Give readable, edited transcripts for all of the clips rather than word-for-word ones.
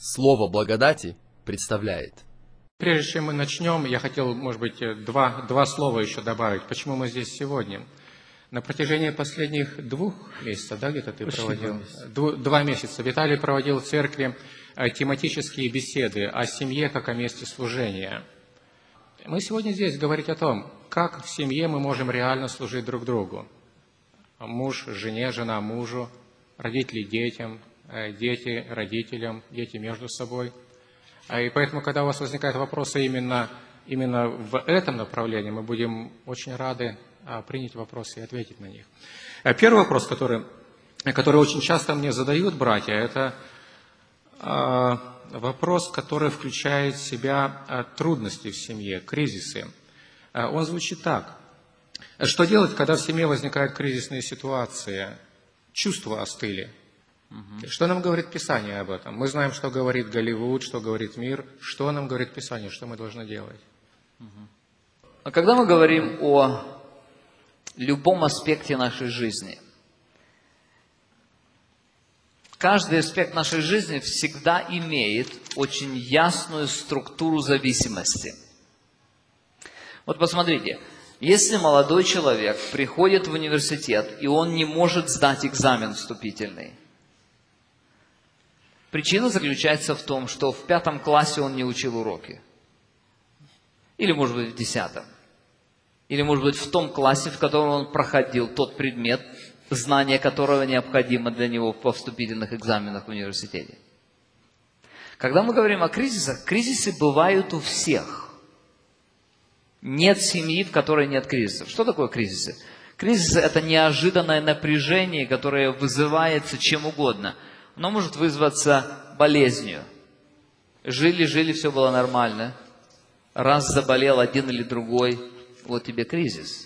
Слово благодати представляет. Прежде чем мы начнем, я хотел, может быть, два слова еще добавить. Почему мы здесь сегодня? На протяжении последних 2 месяцев, да, где-то ты проводил? 2 месяца. Виталий проводил в церкви тематические беседы о семье как о месте служения. Мы сегодня здесь говорить о том, как в семье мы можем реально служить друг другу. Муж жене, жена мужу, родители детям, дети родителям, дети между собой. И поэтому, когда у вас возникают вопросы именно в этом направлении, мы будем очень рады принять вопросы и ответить на них. Первый вопрос, который очень часто мне задают братья, это вопрос, который включает в себя трудности в семье, кризисы. Он звучит так. Что делать, когда в семье возникают кризисные ситуации? Чувства остыли. Что нам говорит Писание об этом? Мы знаем, что говорит Голливуд, что говорит мир. Что нам говорит Писание, что мы должны делать? А когда мы говорим о любом аспекте нашей жизни, каждый аспект нашей жизни всегда имеет очень ясную структуру зависимости. Вот посмотрите, если молодой человек приходит в университет, и он не может сдать экзамен вступительный, причина заключается в том, что в 5 классе он не учил уроки. Или, может быть, в 10. Или, может быть, в том классе, в котором он проходил тот предмет, знание которого необходимо для него во вступительных экзаменах в университете. Когда мы говорим о кризисах, кризисы бывают у всех. Нет семьи, в которой нет кризисов. Что такое кризисы? Кризисы – это неожиданное напряжение, которое вызывается чем угодно. Оно может вызваться болезнью. Жили, все было нормально. Раз заболел один или другой, вот тебе кризис.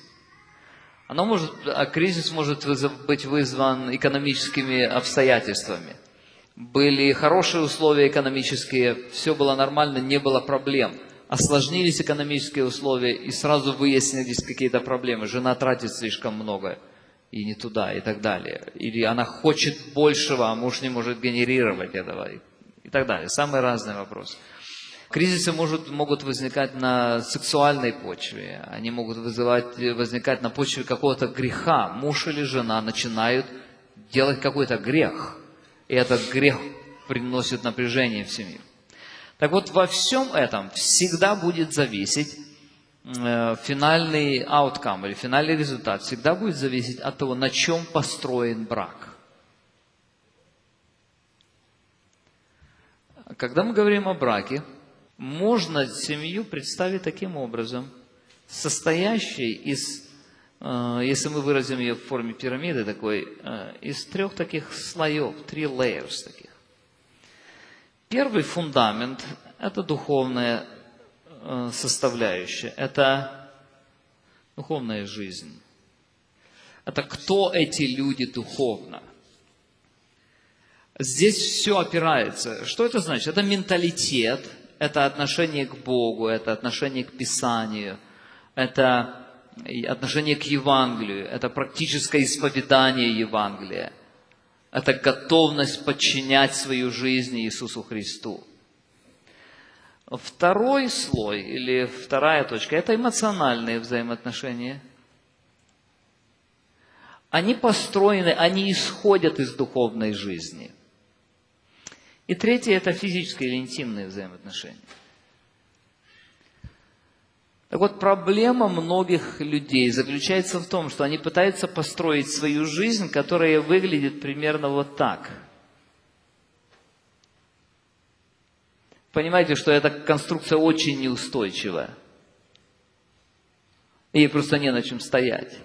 Кризис может быть вызван экономическими обстоятельствами. Были хорошие условия экономические, все было нормально, не было проблем. Осложнились экономические условия, и сразу выяснились какие-то проблемы. Жена тратит слишком много, и не туда, и так далее. Или она хочет большего, а муж не может генерировать этого, и так далее. Самые разные вопросы. Кризисы могут возникать на сексуальной почве, они могут возникать на почве какого-то греха. Муж или жена начинают делать какой-то грех, и этот грех приносит напряжение в семью. Так вот, во всем этом всегда будет зависеть финальный outcome или финальный результат, всегда будет зависеть от того, на чем построен брак. Когда мы говорим о браке, можно семью представить таким образом, состоящей из, если мы выразим ее в форме пирамиды такой, из 3 таких слоев, 3 layers таких. Первый фундамент – это духовная составляющая, это духовная жизнь. Это кто эти люди духовно. Здесь все опирается. Что это значит? Это менталитет, это отношение к Богу, это отношение к Писанию, это отношение к Евангелию, это практическое исповедание Евангелия, это готовность подчинять свою жизнь Иисусу Христу. Второй слой или вторая точка – это эмоциональные взаимоотношения. Они построены, они исходят из духовной жизни. И третье – это физические или интимные взаимоотношения. Так вот, проблема многих людей заключается в том, что они пытаются построить свою жизнь, которая выглядит примерно вот так. Понимаете, что эта конструкция очень неустойчивая. Ей просто не на чем стоять.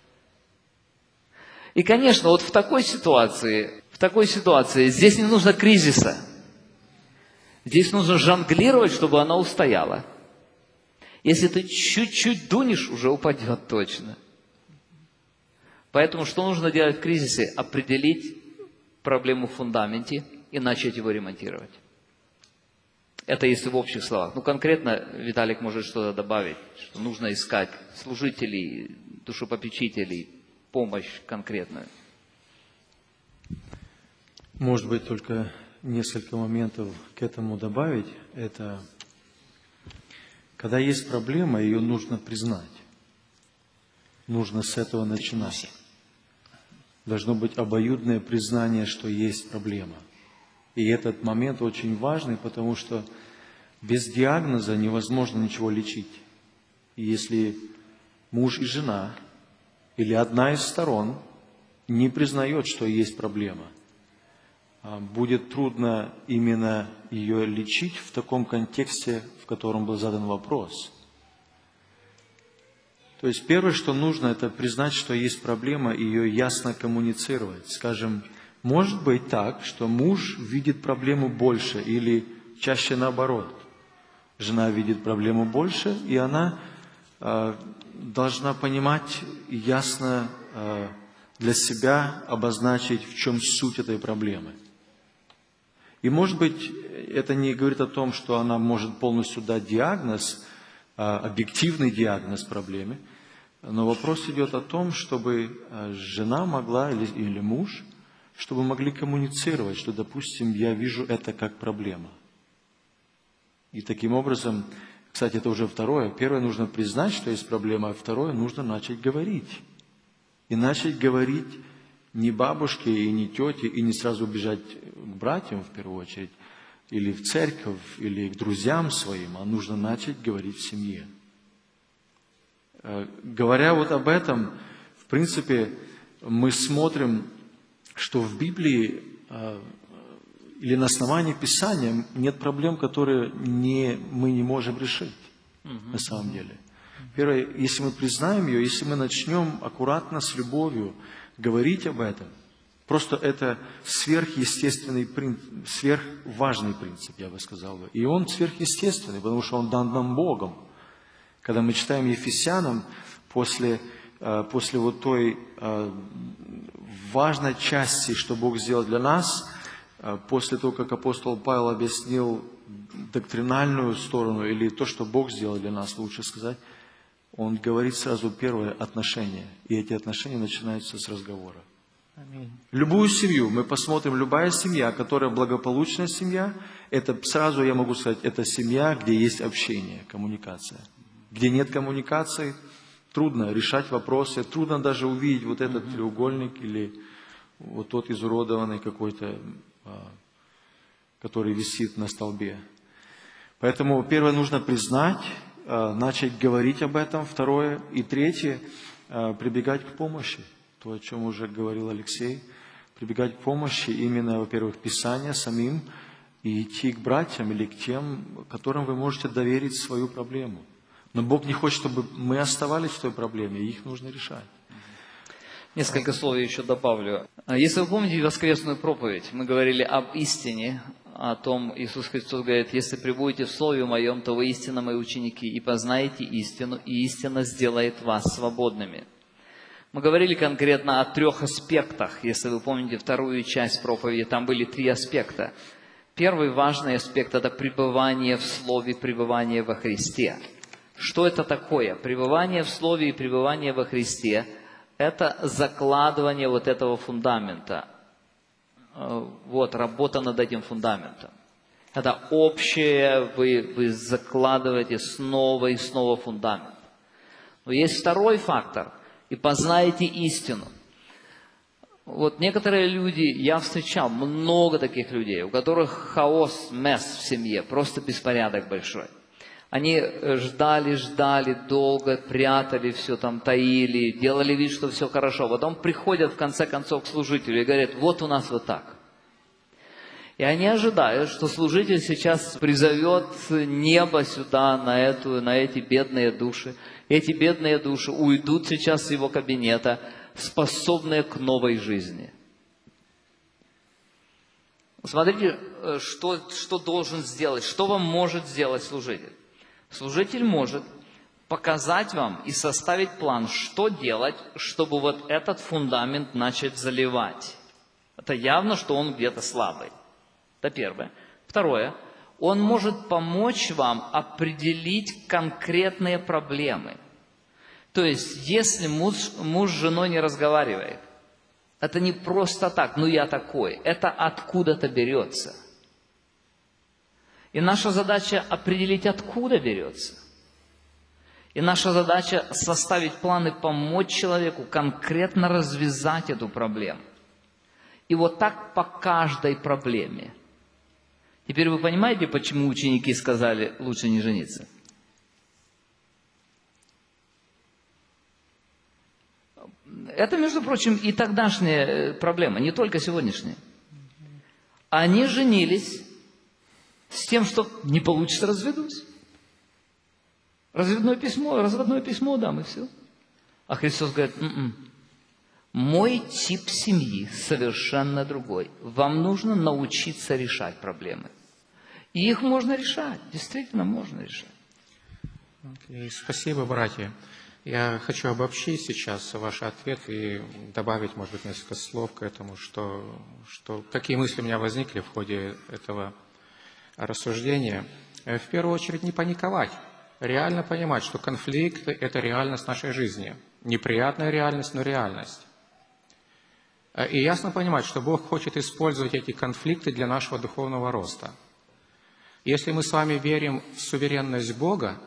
И, конечно, вот в такой ситуации здесь не нужно кризиса. Здесь нужно жонглировать, чтобы она устояла. Если ты чуть-чуть дунешь, уже упадет точно. Поэтому что нужно делать в кризисе? Определить проблему в фундаменте и начать его ремонтировать. Это если в общих словах. Конкретно Виталик может что-то добавить, что нужно искать служителей, душепопечителей, помощь конкретную. Может быть, только несколько моментов к этому добавить. Это когда есть проблема, ее нужно признать. Нужно с этого начинать. Должно быть обоюдное признание, что есть проблема. И этот момент очень важный, потому что без диагноза невозможно ничего лечить. И если муж и жена или одна из сторон не признает, что есть проблема, будет трудно именно ее лечить в таком контексте, в котором был задан вопрос. То есть первое, что нужно, это признать, что есть проблема, и ее ясно коммуницировать. Скажем, может быть так, что муж видит проблему больше или чаще наоборот. Жена видит проблему больше, и она должна понимать и ясно для себя обозначить, в чем суть этой проблемы. И может быть, это не говорит о том, что она может полностью дать диагноз, объективный диагноз проблеме, но вопрос идет о том, чтобы жена могла или муж, чтобы могли коммуницировать, что, допустим, я вижу это как проблема. И таким образом, кстати, это уже второе. Первое, нужно признать, что есть проблема, а второе, нужно начать говорить. И начать говорить не бабушке и не тете, и не сразу бежать к братьям в первую очередь, или в церковь, или к друзьям своим, а нужно начать говорить в семье. Говоря вот об этом, в принципе, мы смотрим, что в Библии или на основании Писания нет проблем, которые мы не можем решить на самом деле. Первое, если мы признаем ее, если мы начнем аккуратно, с любовью говорить об этом, просто это сверхъестественный принцип, сверхважный принцип, я бы сказал. И он сверхъестественный, потому что он дан нам Богом. Когда мы читаем Ефесянам, после вот той важной части, что Бог сделал для нас, после того, как апостол Павел объяснил доктринальную сторону, или то, что Бог сделал для нас, лучше сказать, он говорит сразу первое – отношения. И эти отношения начинаются с разговора. Аминь. Любую семью, мы посмотрим, любая семья, которая благополучная семья, это сразу, я могу сказать, это семья, где есть общение, коммуникация. Где нет коммуникации, трудно решать вопросы, трудно даже увидеть вот этот треугольник или вот тот изуродованный какой-то, который висит на столбе. Поэтому первое, нужно признать, начать говорить об этом. Второе и третье, прибегать к помощи. То, о чем уже говорил Алексей. Прибегать к помощи именно, во-первых, Писания самим и идти к братьям или к тем, которым вы можете доверить свою проблему. Но Бог не хочет, чтобы мы оставались в той проблеме, и их нужно решать. Несколько слов я еще добавлю. Если вы помните воскресную проповедь, мы говорили об истине, о том, Иисус Христос говорит, если пребудете в Слове Моем, то вы истинно Мои ученики, и познаете истину, и истина сделает вас свободными. Мы говорили конкретно о 3 аспектах. Если вы помните вторую часть проповеди, там были 3 аспекта. Первый важный аспект – это пребывание в Слове, пребывание во Христе. Что это такое? Пребывание в Слове и пребывание во Христе – это закладывание вот этого фундамента. Вот, работа над этим фундаментом. Это общее, вы закладываете снова и снова фундамент. Но есть второй фактор – и познаете истину. Вот некоторые люди, я встречал много таких людей, у которых хаос, месс в семье, просто беспорядок большой. Они ждали долго, прятали все там, таили, делали вид, что все хорошо. Потом приходят в конце концов к служителю и говорят, вот у нас вот так. И они ожидают, что служитель сейчас призовет небо сюда, на эти бедные души. Эти бедные души уйдут сейчас с его кабинета, способные к новой жизни. Смотрите, что должен сделать, что вам может сделать служитель. Служитель может показать вам и составить план, что делать, чтобы вот этот фундамент начать заливать. Это явно, что он где-то слабый. Это первое. Второе. Он может помочь вам определить конкретные проблемы. То есть, если муж с женой не разговаривает, это не просто так, ну я такой, это откуда-то берется. И наша задача определить, откуда берется. И наша задача составить планы, помочь человеку конкретно развязать эту проблему. И вот так по каждой проблеме. Теперь вы понимаете, почему ученики сказали, лучше не жениться? Это, между прочим, и тогдашняя проблема, не только сегодняшняя. Они женились с тем, что не получится, разведусь. Разводное письмо дам, и все. А Христос говорит, мой тип семьи совершенно другой. Вам нужно научиться решать проблемы. И их можно решать, действительно можно решать. Окей, спасибо, братья. Я хочу обобщить сейчас ваш ответ и добавить, может быть, несколько слов к этому, какие мысли у меня возникли в ходе этого рассуждения. В первую очередь, не паниковать. Реально понимать, что конфликт – это реальность нашей жизни. Неприятная реальность, но реальность. И ясно понимать, что Бог хочет использовать эти конфликты для нашего духовного роста. Если мы с вами верим в суверенность Бога,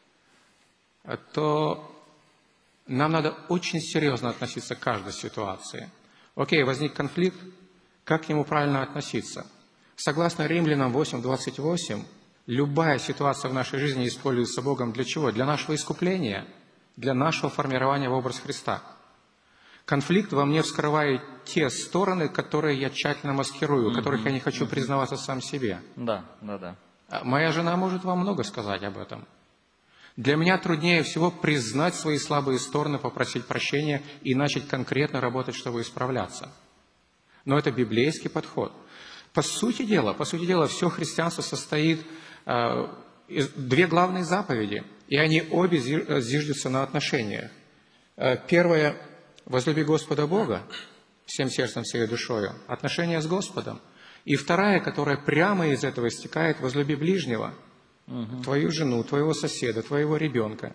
то нам надо очень серьезно относиться к каждой ситуации. Окей, возник конфликт, как к нему правильно относиться? Согласно Римлянам 8:28, любая ситуация в нашей жизни используется Богом для чего? Для нашего искупления, для нашего формирования в образ Христа. Конфликт во мне вскрывает те стороны, которые я тщательно маскирую, в которых я не хочу признаваться сам себе. Да. Моя жена может вам много сказать об этом. Для меня труднее всего признать свои слабые стороны, попросить прощения и начать конкретно работать, чтобы исправляться. Но это библейский подход. По сути дела, все христианство состоит из две главные заповеди, и они обе зиждутся на отношениях. Первое – возлюби Господа Бога всем сердцем, всей душою, отношения с Господом. И вторая, которая прямо из этого истекает, возлюби ближнего, твою жену, твоего соседа, твоего ребенка.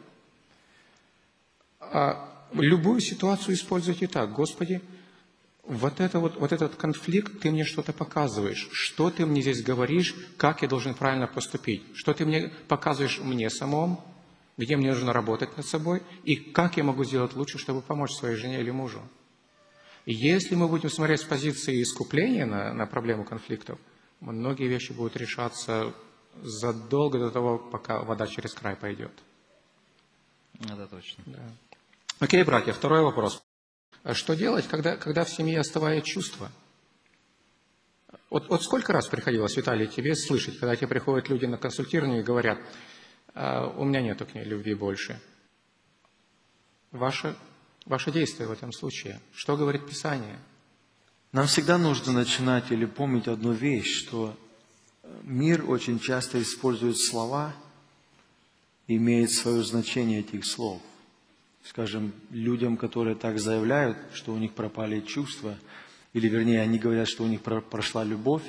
Любую ситуацию используйте так: Господи, вот этот конфликт, Ты мне что-то показываешь, что Ты мне здесь говоришь, как я должен правильно поступить, что Ты мне показываешь мне самому, где мне нужно работать над собой, и как я могу сделать лучше, чтобы помочь своей жене или мужу. И если мы будем смотреть с позиции искупления на проблему конфликтов, многие вещи будут решаться задолго до того, пока вода через край пойдет. Это точно. Да. Окей, братья, второй вопрос. Что делать, когда в семье оставает чувство? Вот сколько раз приходилось, Виталий, тебе слышать, когда тебе приходят люди на консультирование и говорят, у меня нету к ней любви больше. Ваше действие в этом случае. Что говорит Писание? Нам всегда нужно начинать или помнить одну вещь, что мир очень часто использует слова, имеет свое значение этих слов. Скажем, людям, которые так заявляют, что у них пропали чувства, или вернее, они говорят, что у них прошла любовь,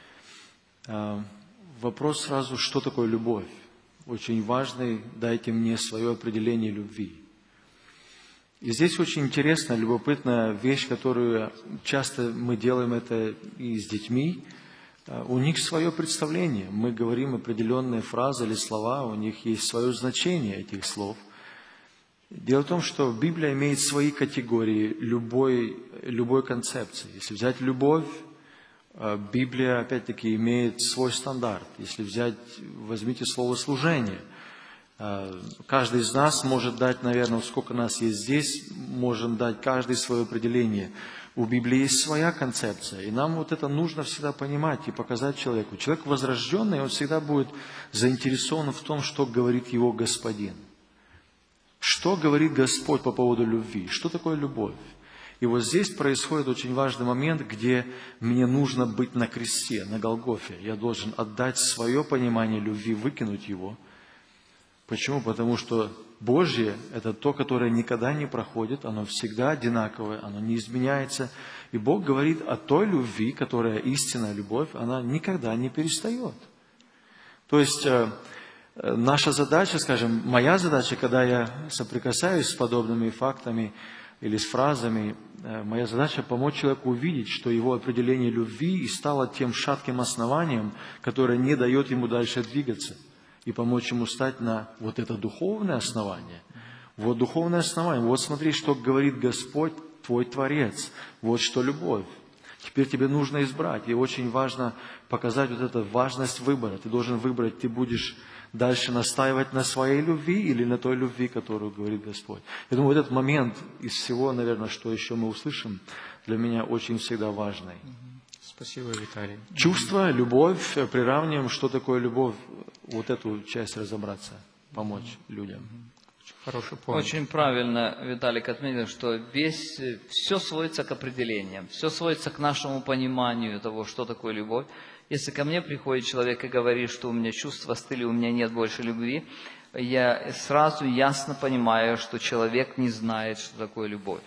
вопрос сразу, что такое любовь? Очень важный, дайте мне свое определение любви. И здесь очень интересная, любопытная вещь, которую часто мы делаем это и с детьми. У них свое представление. Мы говорим определенные фразы или слова, у них есть свое значение этих слов. Дело в том, что Библия имеет свои категории любой концепции. Если взять любовь, Библия, опять-таки, имеет свой стандарт. Если возьмите слово «служение». Каждый из нас может дать, наверное, сколько нас есть здесь, можем дать каждый свое определение. У Библии есть своя концепция, и нам вот это нужно всегда понимать и показать человеку. Человек возрожденный, он всегда будет заинтересован в том, что говорит его Господин. Что говорит Господь по поводу любви? Что такое любовь? И вот здесь происходит очень важный момент, где мне нужно быть на кресте, на Голгофе. Я должен отдать свое понимание любви, выкинуть его. Почему? Потому что Божье – это то, которое никогда не проходит, оно всегда одинаковое, оно не изменяется. И Бог говорит о той любви, которая истинная любовь, она никогда не перестает. То есть наша задача, скажем, моя задача, когда я соприкасаюсь с подобными фактами или с фразами, моя задача помочь человеку увидеть, что его определение любви и стало тем шатким основанием, которое не дает ему дальше двигаться, и помочь ему стать на вот это духовное основание. Вот духовное основание. Вот смотри, что говорит Господь, твой Творец. Вот что любовь. Теперь тебе нужно избрать. И очень важно показать вот эту важность выбора. Ты должен выбрать, ты будешь дальше настаивать на своей любви или на той любви, которую говорит Господь. Я думаю, вот этот момент из всего, наверное, что еще мы услышим, для меня очень всегда важный. Спасибо, Виталий. Чувство, любовь, приравниваем, что такое любовь, вот эту часть разобраться, помочь людям. Хороший поинт. Очень правильно Виталик отметил, что все сводится к определениям, все сводится к нашему пониманию того, что такое любовь. Если ко мне приходит человек и говорит, что у меня чувства стыли, у меня нет больше любви, я сразу ясно понимаю, что человек не знает, что такое любовь.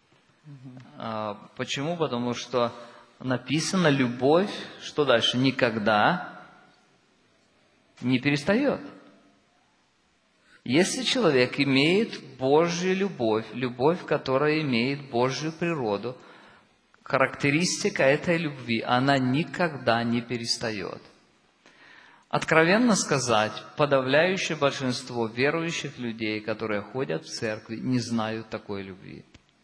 Почему? Потому что написано любовь, что дальше? Никогда не перестает. Если человек имеет Божью любовь, любовь, которая имеет Божью природу, характеристика этой любви, она никогда не перестает. Откровенно сказать, подавляющее большинство верующих людей, которые ходят в церкви, не знают такой любви.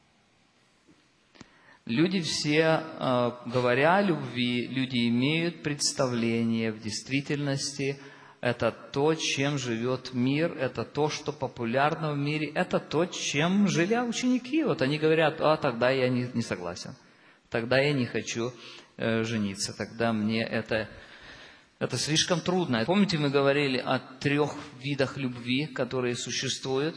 Люди все, говоря о любви, люди имеют представление в действительности. Это то, чем живет мир, это то, что популярно в мире, это то, чем жили ученики. Вот они говорят, тогда я не согласен, тогда я не хочу жениться, тогда мне это слишком трудно. Помните, мы говорили о 3 видах любви, которые существуют?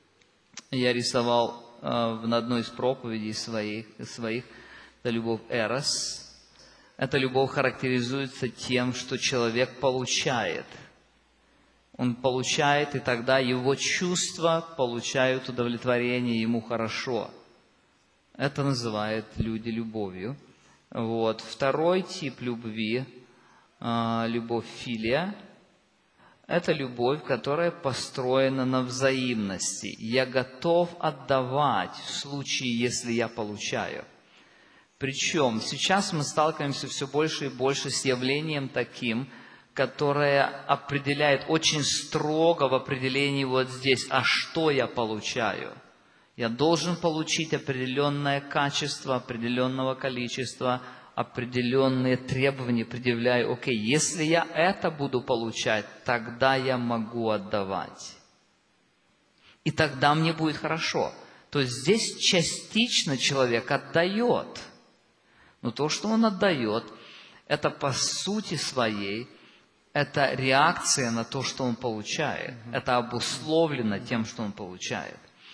Я рисовал на одной из проповедей своих, это любовь эрос. Эта любовь характеризуется тем, что человек получает. Он получает, и тогда его чувства получают удовлетворение, ему хорошо. Это называют люди любовью. Вот. Второй тип любви, любовь филия, это любовь, которая построена на взаимности. Я готов отдавать в случае, если я получаю. Причем сейчас мы сталкиваемся все больше и больше с явлением таким, которое определяет очень строго в определении вот здесь, а что я получаю. Я должен получить определенное качество, определенного количества, определенные требования, предъявляю, окей, если я это буду получать, тогда я могу отдавать. И тогда мне будет хорошо. То есть здесь частично человек отдает. Но то, что он отдает, это по сути своей, это реакция на то, что он получает. Это обусловлено тем, что он получает.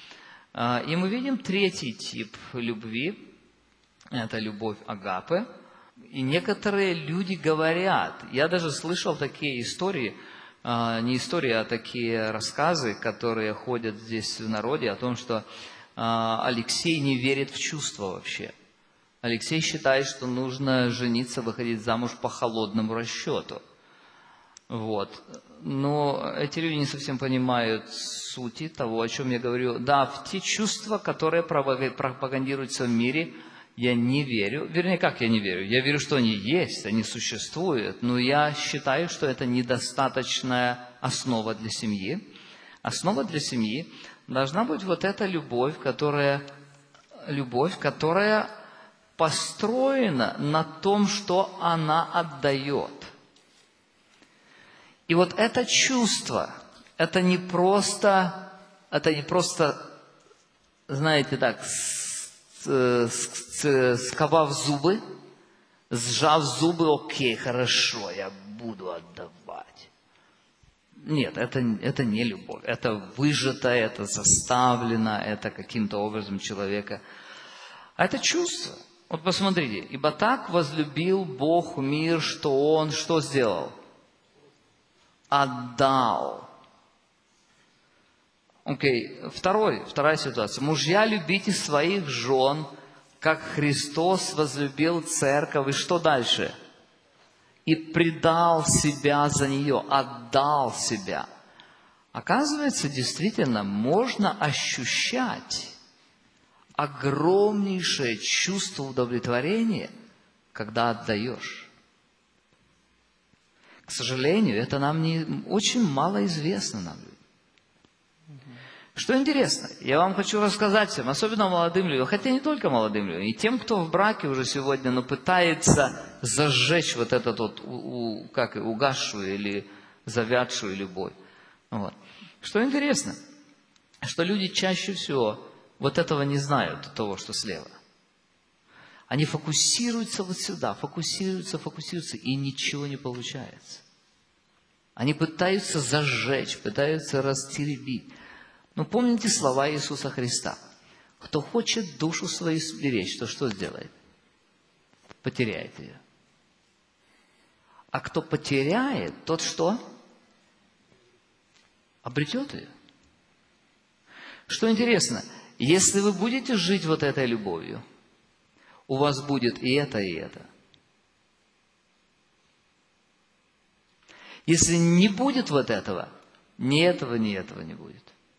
И мы видим 3-й тип любви. Это любовь агапе. И некоторые люди говорят, я даже слышал такие истории, не истории, а такие рассказы, которые ходят здесь в народе, о том, что Алексей не верит в чувства вообще. Алексей считает, что нужно жениться, выходить замуж по холодному расчету. Вот. Но эти люди не совсем понимают сути того, о чем я говорю. Да, в те чувства, которые пропагандируются в мире, я не верю. Вернее, как я не верю? Я верю, что они есть, они существуют, но я считаю, что это недостаточная основа для семьи. Основа для семьи должна быть вот эта любовь, которая построена на том, что она отдает. И вот это чувство, это не просто, знаете так, сковав зубы, сжав зубы, окей, хорошо, я буду отдавать. Нет, это не любовь. Это выжато, это заставлено, это каким-то образом человека. А это чувство. Вот посмотрите. Ибо так возлюбил Бог мир, что Он что сделал? Отдал. Окей, вторая ситуация. Мужья, любите своих жен, как Христос возлюбил церковь. И что дальше? И предал себя за нее, отдал себя. Оказывается, действительно, можно ощущать огромнейшее чувство удовлетворения, когда отдаешь. К сожалению, это нам не очень мало известно нам. Что интересно, я вам хочу рассказать всем, особенно молодым людям, хотя не только молодым людям, и тем, кто в браке уже сегодня, но пытается зажечь вот этот вот угасшую или завядшую любовь. Вот. Что интересно, что люди чаще всего вот этого не знают, того, что слева. Они фокусируются вот сюда, фокусируются, и ничего не получается. Они пытаются зажечь, пытаются растеребить. Но помните слова Иисуса Христа. Кто хочет душу свою сберечь, то что сделает? Потеряет ее. А кто потеряет, тот что? Обретет ее. Что интересно, если вы будете жить вот этой любовью, у вас будет и это, и это. Если не будет вот этого, ни этого не будет.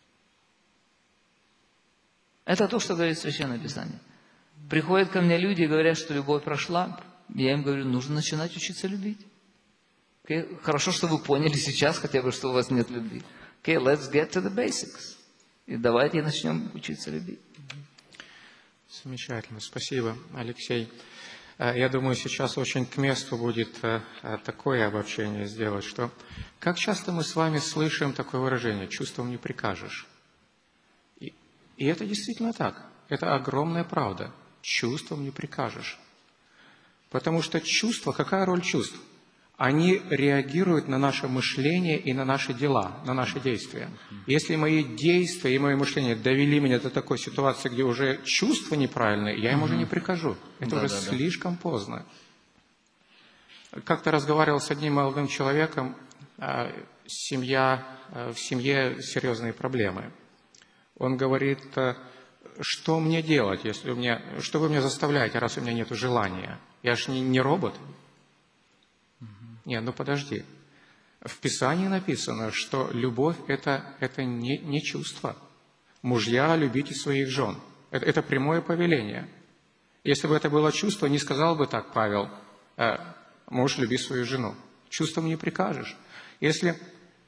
Это то, что говорит Священное Писание. Приходят ко мне люди и говорят, что любовь прошла. Я им говорю, нужно начинать учиться любить. Okay? Хорошо, что вы поняли сейчас хотя бы, что у вас нет любви. Okay, let's get to the basics. И давайте начнем учиться любить. Замечательно, спасибо, Алексей. Я думаю, сейчас очень к месту будет такое обобщение сделать, что как часто мы с вами слышим такое выражение «чувством не прикажешь». И это действительно так. Это огромная правда. Чувством не прикажешь. Потому что чувства, какая роль чувств? Они реагируют на наше мышление и на наши дела, на наши действия. Если мои действия и мое мышление довели меня до такой ситуации, где уже чувства неправильные, я им уже не прикажу. Это уже слишком поздно. Как-то разговаривал с одним молодым человеком, в семье серьезные проблемы. Он говорит, что мне делать, что вы меня заставляете, раз у меня нет желания? Я же не робот. Нет, ну подожди. В Писании написано, что любовь – это не чувство. Мужья, любите своих жен. Это прямое повеление. Если бы это было чувство, не сказал бы так Павел, муж, люби свою жену. Чувством не прикажешь. Если,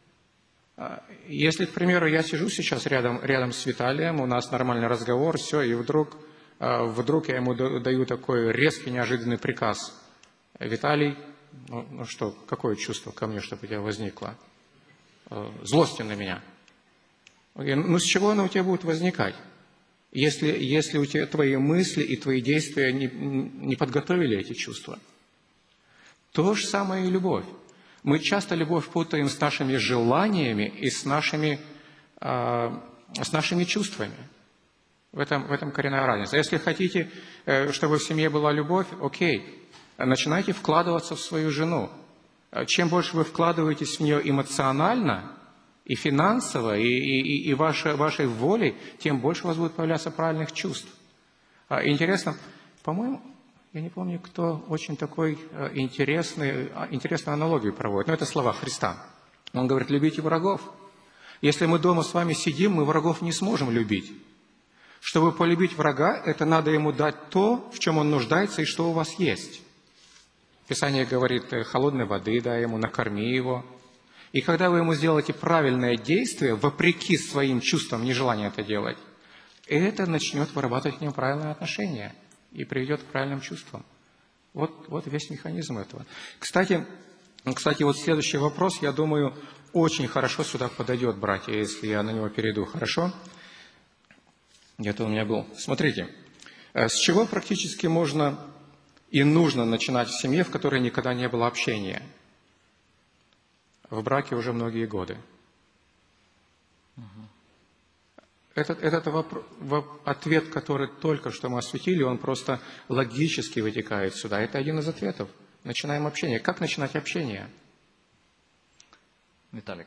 к примеру, я сижу сейчас рядом с Виталием, у нас нормальный разговор, все, и вдруг я ему даю такой резкий, неожиданный приказ. Виталий, ну что, какое чувство ко мне, чтобы у тебя возникло? Злости на меня. Ну с чего оно у тебя будет возникать? Если у тебя твои мысли и твои действия не подготовили эти чувства. То же самое и любовь. Мы часто любовь путаем с нашими желаниями и с нашими чувствами. В этом коренная разница. Если хотите, чтобы в семье была любовь, окей, начинайте вкладываться в свою жену. Чем больше вы вкладываетесь в нее эмоционально и финансово, и вашей волей, тем больше у вас будет появляться правильных чувств. Интересно, по-моему, я не помню, кто очень такой интересную аналогию проводит, но это слова Христа. Он говорит, любите врагов. Если мы дома с вами сидим, мы врагов не сможем любить. Чтобы полюбить врага, это надо ему дать то, в чем он нуждается и что у вас есть. Писание говорит, холодной воды дай ему, накорми его. И когда вы ему сделаете правильное действие, вопреки своим чувствам, нежеланию это делать, это начнет вырабатывать к нему правильные отношения и приведет к правильным чувствам. Вот весь механизм этого. Кстати, вот следующий вопрос, я думаю, очень хорошо сюда подойдет, братья, если я на него перейду. Хорошо? Где-то у меня был. Смотрите, с чего практически можно и нужно начинать в семье, в которой никогда не было общения? В браке уже многие годы. Этот ответ, который только что мы осветили, он просто логически вытекает сюда. Это один из ответов. Начинаем общение. Как начинать общение? Виталик.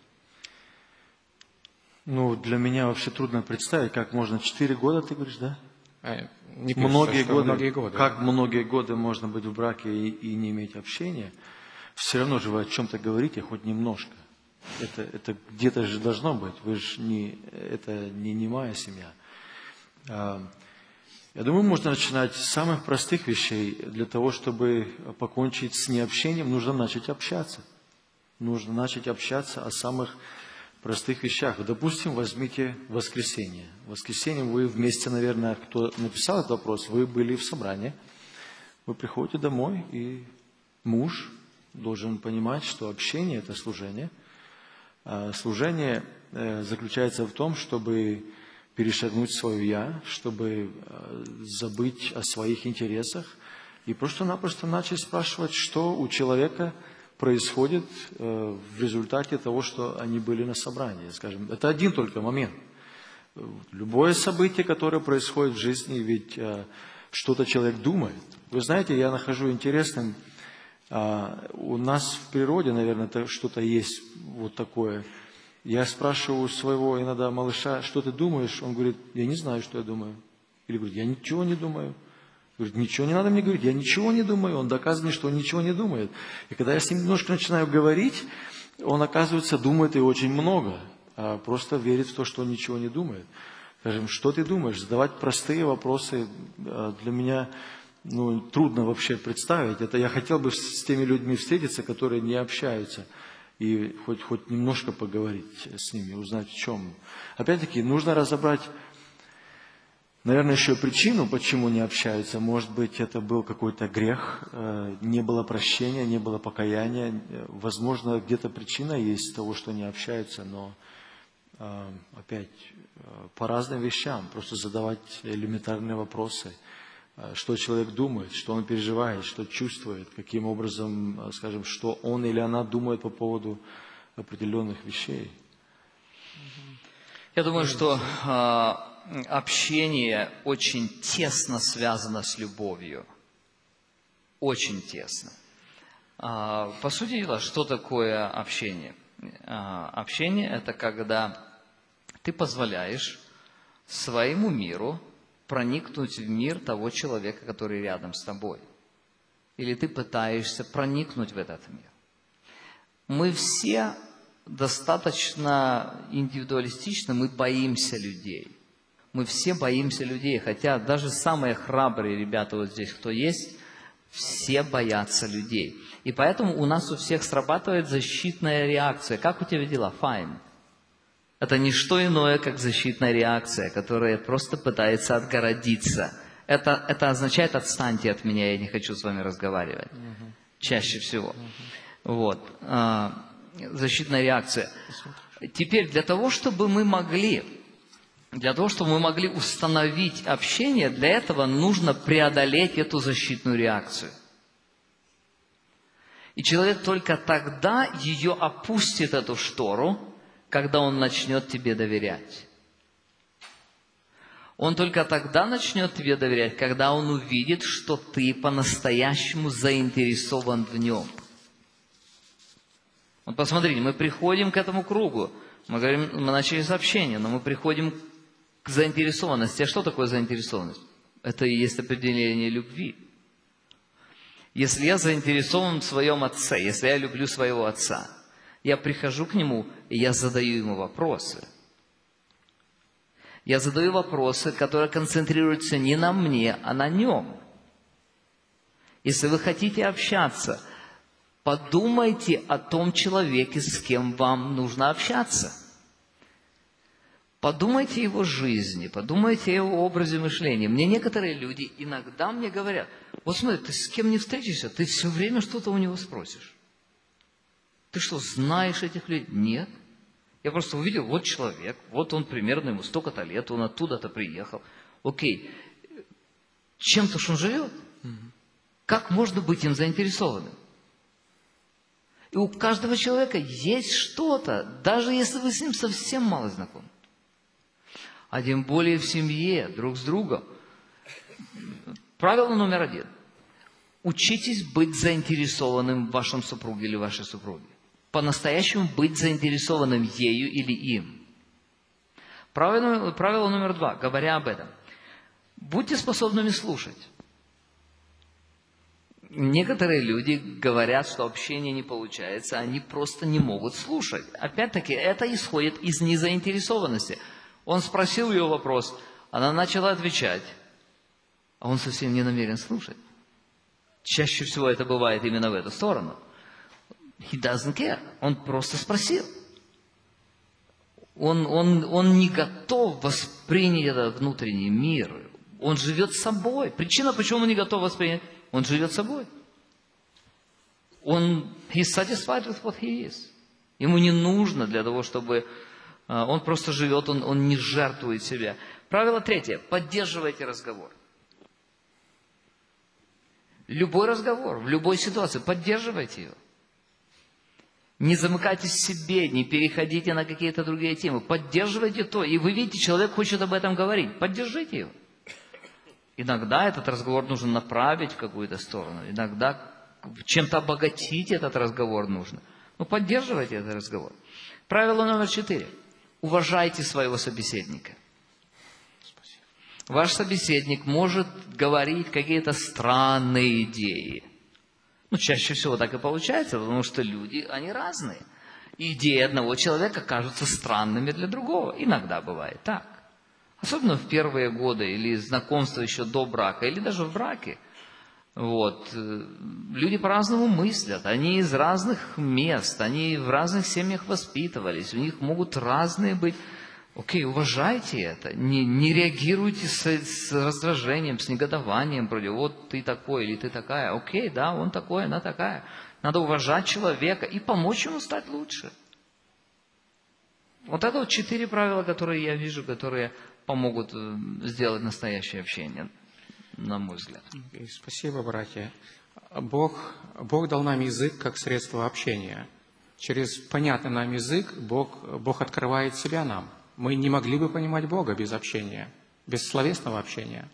Ну, для меня вообще трудно представить, как можно 4 года, ты говоришь, да? Не пишется, многие годы. Как многие годы можно быть в браке и не иметь общения? Все равно же вы о чем-то говорите, хоть немножко. Это где-то же должно быть. Вы же это не немая семья. Я думаю, можно начинать с самых простых вещей. Для того, чтобы покончить с необщением, нужно начать общаться. Нужно начать общаться о самых простых вещах. Допустим, возьмите воскресенье. В воскресенье вы вместе, наверное, кто написал этот вопрос, вы были в собрании. Вы приходите домой, и муж должен понимать, что общение – это служение. Служение заключается в том, чтобы перешагнуть свое «я», чтобы забыть о своих интересах и просто-напросто начать спрашивать, что у человека происходит в результате того, что они были на собрании. Скажем, это один только момент. Любое событие, которое происходит в жизни, ведь что-то человек думает. Вы знаете, я нахожу интересным, у нас в природе, наверное, что-то есть вот такое. Я спрашиваю своего иногда малыша, что ты думаешь? Он говорит, я не знаю, что я думаю. Или говорит, я ничего не думаю. Говорит, ничего не надо мне говорить, я ничего не думаю. Он доказывает мне, что он ничего не думает. И когда я с ним немножко начинаю говорить, он, оказывается, думает и очень много, а просто верит в то, что он ничего не думает. Скажем, что ты думаешь? Задавать простые вопросы для меня трудно вообще представить. Это я хотел бы с теми людьми встретиться, которые не общаются, и хоть немножко поговорить с ними, узнать в чем. Опять-таки, нужно разобрать, наверное, еще причину, почему не общаются. Может быть, это был какой-то грех, не было прощения, не было покаяния. Возможно, где-то причина есть того, что не общаются, но опять по разным вещам. Просто задавать элементарные вопросы. Что человек думает, что он переживает, что чувствует, каким образом, скажем, что он или она думает по поводу определенных вещей. Я думаю, что общение очень тесно связано с любовью. Очень тесно. По сути дела, что такое общение? Общение – это когда ты позволяешь своему миру проникнуть в мир того человека, который рядом с тобой. Или ты пытаешься проникнуть в этот мир. Мы все достаточно индивидуалистичны, мы боимся людей. Мы все боимся людей, хотя даже самые храбрые ребята вот здесь, кто есть, все боятся людей. И поэтому у нас у всех срабатывает защитная реакция. Как у тебя дела? Fine. Это не что иное, как защитная реакция, которая просто пытается отгородиться. Это означает, отстаньте от меня, я не хочу с вами разговаривать. Чаще всего. Вот. Защитная реакция. Теперь для того, чтобы мы могли установить общение, для этого нужно преодолеть эту защитную реакцию. И человек только тогда ее опустит, эту штору, когда он начнет тебе доверять. Он только тогда начнет тебе доверять, когда он увидит, что ты по-настоящему заинтересован в нем. Вот посмотрите, мы приходим к этому кругу. Мы начали с общения, но мы приходим к заинтересованности. А что такое заинтересованность? Это и есть определение любви. Если я заинтересован в своем отце, если я люблю своего отца, я прихожу к нему, и я задаю ему вопросы. Я задаю вопросы, которые концентрируются не на мне, а на нем. Если вы хотите общаться, подумайте о том человеке, с кем вам нужно общаться. Подумайте о его жизни, подумайте о его образе мышления. Мне некоторые люди иногда мне говорят, вот смотри, ты с кем не встретишься, ты все время что-то у него спросишь. Ты что, знаешь этих людей? Нет. Я просто увидел, вот человек, вот он примерно, ему столько-то лет, он оттуда-то приехал. Окей, чем-то ж он живет. Как можно быть им заинтересованным? И у каждого человека есть что-то, даже если вы с ним совсем мало знакомы. А тем более в семье, друг с другом. Правило номер 1. Учитесь быть заинтересованным в вашем супруге или вашей супруге. По-настоящему быть заинтересованным ею или им. Правило номер 2, говоря об этом. Будьте способными слушать. Некоторые люди говорят, что общение не получается, они просто не могут слушать. Опять-таки, это исходит из незаинтересованности. Он спросил ее вопрос, она начала отвечать. а он совсем не намерен слушать. Чаще всего это бывает именно в эту сторону. He doesn't care. Он просто спросил. Он не готов воспринять этот внутренний мир. Он живет собой. Причина, почему он не готов воспринять, он живет собой. He's satisfied with what he is. Ему не нужно для того, чтобы... Он просто живет, он не жертвует себя. Правило третье. Поддерживайте разговор. Любой разговор, в любой ситуации, поддерживайте его. Не замыкайтесь в себе, не переходите на какие-то другие темы. Поддерживайте то. И вы видите, человек хочет об этом говорить. Поддержите его. Иногда этот разговор нужно направить в какую-то сторону. Иногда чем-то обогатить этот разговор нужно. Но поддерживайте этот разговор. Правило номер 4. Уважайте своего собеседника. Ваш собеседник может говорить какие-то странные идеи. Чаще всего так и получается, потому что люди, они разные. Идеи одного человека кажутся странными для другого. Иногда бывает так. Особенно в первые годы, или знакомства еще до брака, или даже в браке. Люди по-разному мыслят, они из разных мест, они в разных семьях воспитывались, у них могут разные быть. Окей, уважайте это, не реагируйте с раздражением, с негодованием, вроде вот ты такой или ты такая. Окей, да, он такой, она такая. Надо уважать человека и помочь ему стать лучше. Это 4 правила, которые я вижу, которые помогут сделать настоящее общение, на мой взгляд. Спасибо, братья. Бог дал нам язык как средство общения. Через понятный нам язык Бог открывает себя нам. Мы не могли бы понимать Бога без общения, без словесного общения.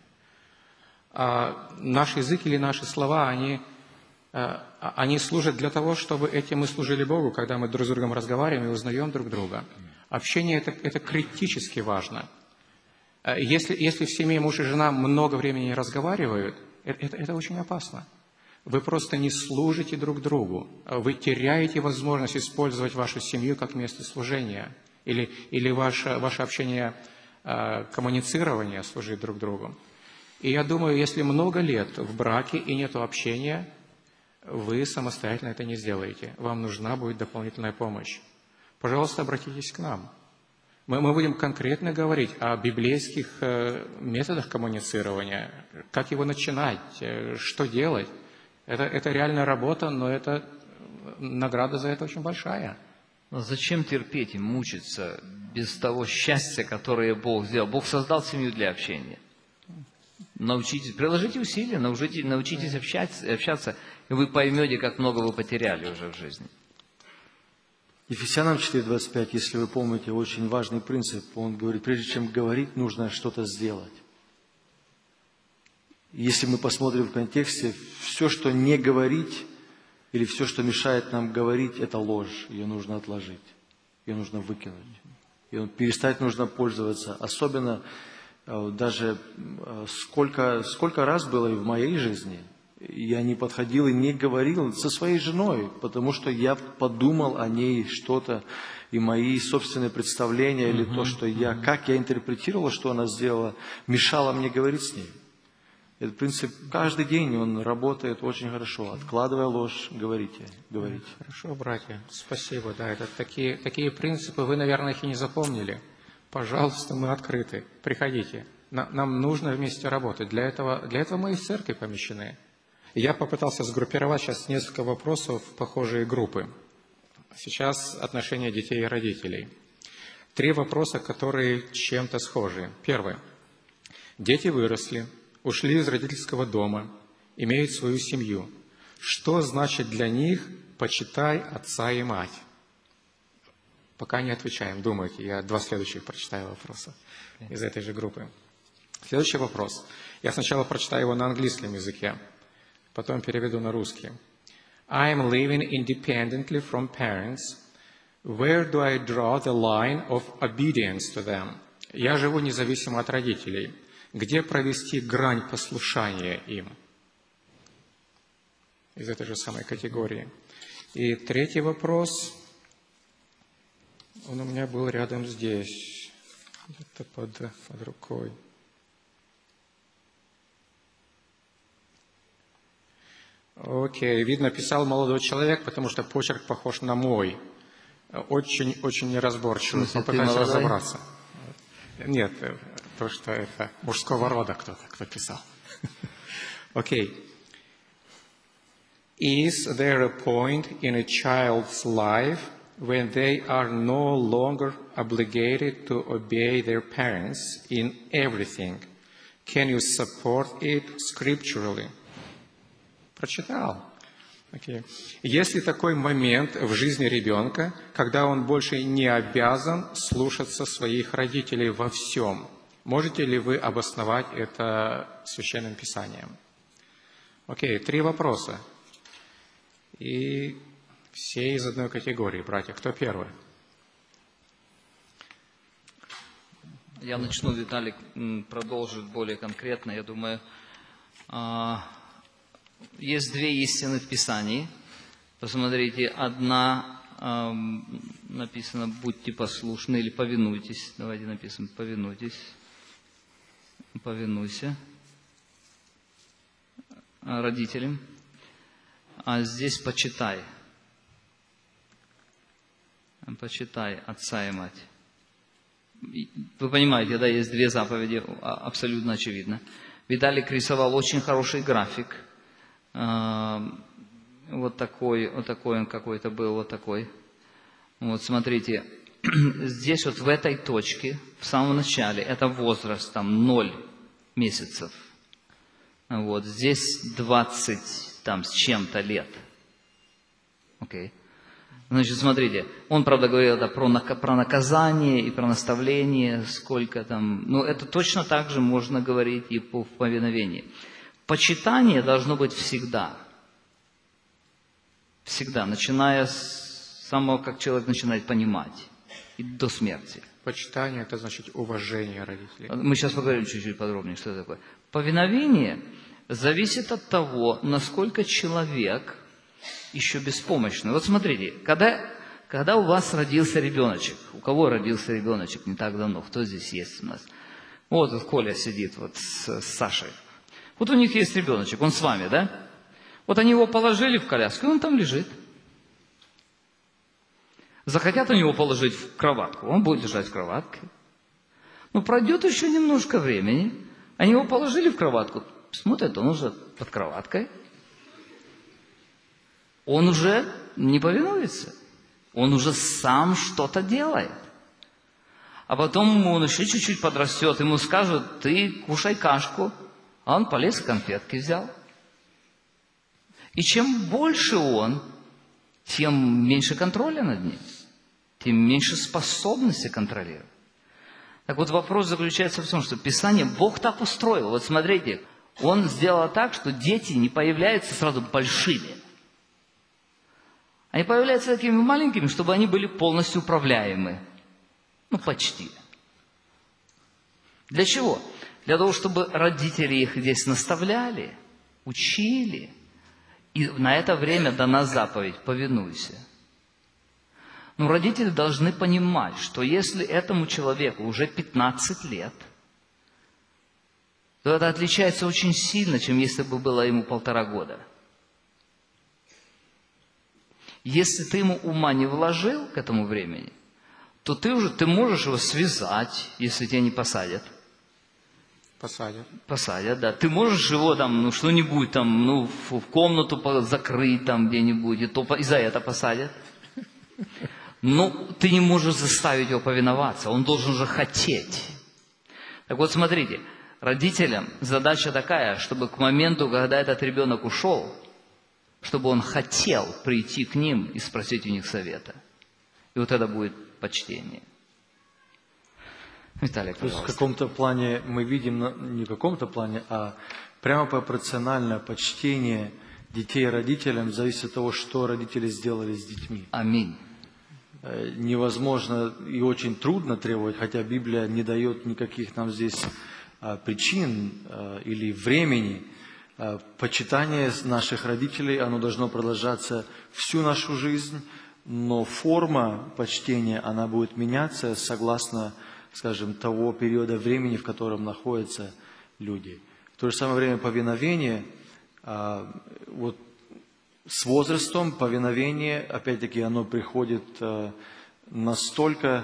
Наш язык или наши слова, они служат для того, чтобы этим мы служили Богу, когда мы друг с другом разговариваем и узнаем друг друга. Общение это критически важно. Если в семье муж и жена много времени не разговаривают, это очень опасно. Вы просто не служите друг другу. Вы теряете возможность использовать вашу семью как место служения. Или ваше общение, коммуницирование служит друг другу. И я думаю, если много лет в браке и нет общения, вы самостоятельно это не сделаете. Вам нужна будет дополнительная помощь. Пожалуйста, обратитесь к нам. Мы будем конкретно говорить о библейских методах коммуницирования, как его начинать, что делать. Это реальная работа, но награда за это очень большая. Но зачем терпеть и мучиться без того счастья, которое Бог сделал? Бог создал семью для общения. Научитесь, приложите усилия, научитесь общаться, и вы поймете, как много вы потеряли уже в жизни. Ефесянам 4:25, если вы помните, очень важный принцип. Он говорит, прежде чем говорить, нужно что-то сделать. Если мы посмотрим в контексте, все, что не говорить, или все, что мешает нам говорить, это ложь. Ее нужно отложить, ее нужно выкинуть. И перестать нужно пользоваться. Особенно даже сколько раз было и в моей жизни, я не подходил и не говорил со своей женой, потому что я подумал о ней что-то, и мои собственные представления, или то, что как я интерпретировал, что она сделала, мешало мне говорить с ней. Этот принцип каждый день, он работает очень хорошо. Откладывая ложь, говорите. Хорошо, братья, спасибо. Да, это такие принципы, вы, наверное, их и не запомнили. Пожалуйста, мы открыты. Приходите. Нам нужно вместе работать. Для этого мы и в церкви помещены. Я попытался сгруппировать сейчас несколько вопросов в похожие группы. Сейчас отношения детей и родителей. 3 вопроса, которые чем-то схожи. Первое. Дети выросли, ушли из родительского дома, имеют свою семью. Что значит для них «почитай отца и мать»? Пока не отвечаем, думайте. Я 2 следующих прочитаю вопроса из этой же группы. Следующий вопрос. Я сначала прочитаю его на английском языке, потом переведу на русский. I am living independently from parents. Where do I draw the line of obedience to them? Я живу независимо от родителей. Где провести грань послушания им? Из этой же самой категории. И 3 вопрос. Он у меня был рядом здесь, где-то под рукой. Окей, видно, писал молодой человек, потому что почерк похож на мой. Очень неразборчивый. В смысле, ты Попытаюсь молодой? разобраться. Нет, то, что это мужского рода кто писал. Окей. Is there a point in a child's life when they are no longer obligated to obey their parents in everything? Can you support it scripturally? Прочитал. Okay. Есть ли такой момент в жизни ребенка, когда он больше не обязан слушаться своих родителей во всем? Можете ли вы обосновать это Священным Писанием? Окей, 3 вопроса. И все из одной категории, братья. Кто первый? Я начну, Виталик продолжит более конкретно. Я думаю, есть 2 истины в Писании. Посмотрите, одна написано «будьте послушны» или «повинуйтесь». Давайте напишем «повинуйтесь». Повинуйся родителям. А здесь «почитай». Почитай отца и мать. Вы понимаете, да, есть 2 заповеди, абсолютно очевидно. Виталик рисовал очень хороший график. Вот такой он какой-то был, вот такой. Вот смотрите, здесь вот в этой точке, в самом начале, это возраст, там 0 месяцев. Вот, здесь 20 там с чем-то лет. Окей. Значит, смотрите, он, правда, говорил это про наказание и про наставление, сколько там, но это точно так же можно говорить и в повиновении. Почитание должно быть всегда. Всегда, начиная с самого, как человек начинает понимать, и до смерти. Почитание – это значит уважение родителей. Мы сейчас поговорим чуть-чуть подробнее, что это такое. Повиновение зависит от того, насколько человек еще беспомощный. Вот смотрите, когда у вас родился ребеночек, у кого родился ребеночек не так давно, кто здесь есть у нас? Вот Коля сидит вот с Сашей. Вот у них есть ребеночек, он с вами, да? Вот они его положили в коляску, и он там лежит. Захотят они его положить в кроватку, он будет лежать в кроватке. Но пройдет еще немножко времени, они его положили в кроватку, смотрят, он уже под кроваткой. Он уже не повинуется, он уже сам что-то делает. А потом он еще чуть-чуть подрастет, ему скажут, ты кушай кашку, а он полез, конфетки взял. И чем больше он, тем меньше контроля над ним, тем меньше способности контролировать. Так вот, вопрос заключается в том, что Писание Бог так устроил. Вот смотрите, Он сделал так, что дети не появляются сразу большими. Они появляются такими маленькими, чтобы они были полностью управляемы. Ну, почти. Для чего? Для того, чтобы родители их здесь наставляли, учили. И на это время дана заповедь «повинуйся». Но родители должны понимать, что если этому человеку уже 15 лет, то это отличается очень сильно, чем если бы было ему 1,5 года. Если ты ему ума не вложил к этому времени, то ты можешь его связать, если тебя не посадят. Посадят. Посадят, да. Ты можешь его там, что-нибудь там, в комнату закрыть там где-нибудь, и за это посадят. Но ты не можешь заставить его повиноваться, он должен же хотеть. Так вот, смотрите, родителям задача такая, чтобы к моменту, когда этот ребенок ушел, чтобы он хотел прийти к ним и спросить у них совета. И вот это будет почтение. Виталик, То есть пожалуйста. в каком-то плане мы видим, не в каком-то плане, а прямо пропорциональное почтение детей родителям зависит от того, что родители сделали с детьми. Аминь. Невозможно и очень трудно требовать, хотя Библия не дает никаких нам здесь причин или времени. Почитание наших родителей, оно должно продолжаться всю нашу жизнь, но форма почтения, она будет меняться согласно, скажем, того периода времени, в котором находятся люди. В то же самое время повиновение, вот с возрастом повиновение, опять-таки, оно приходит настолько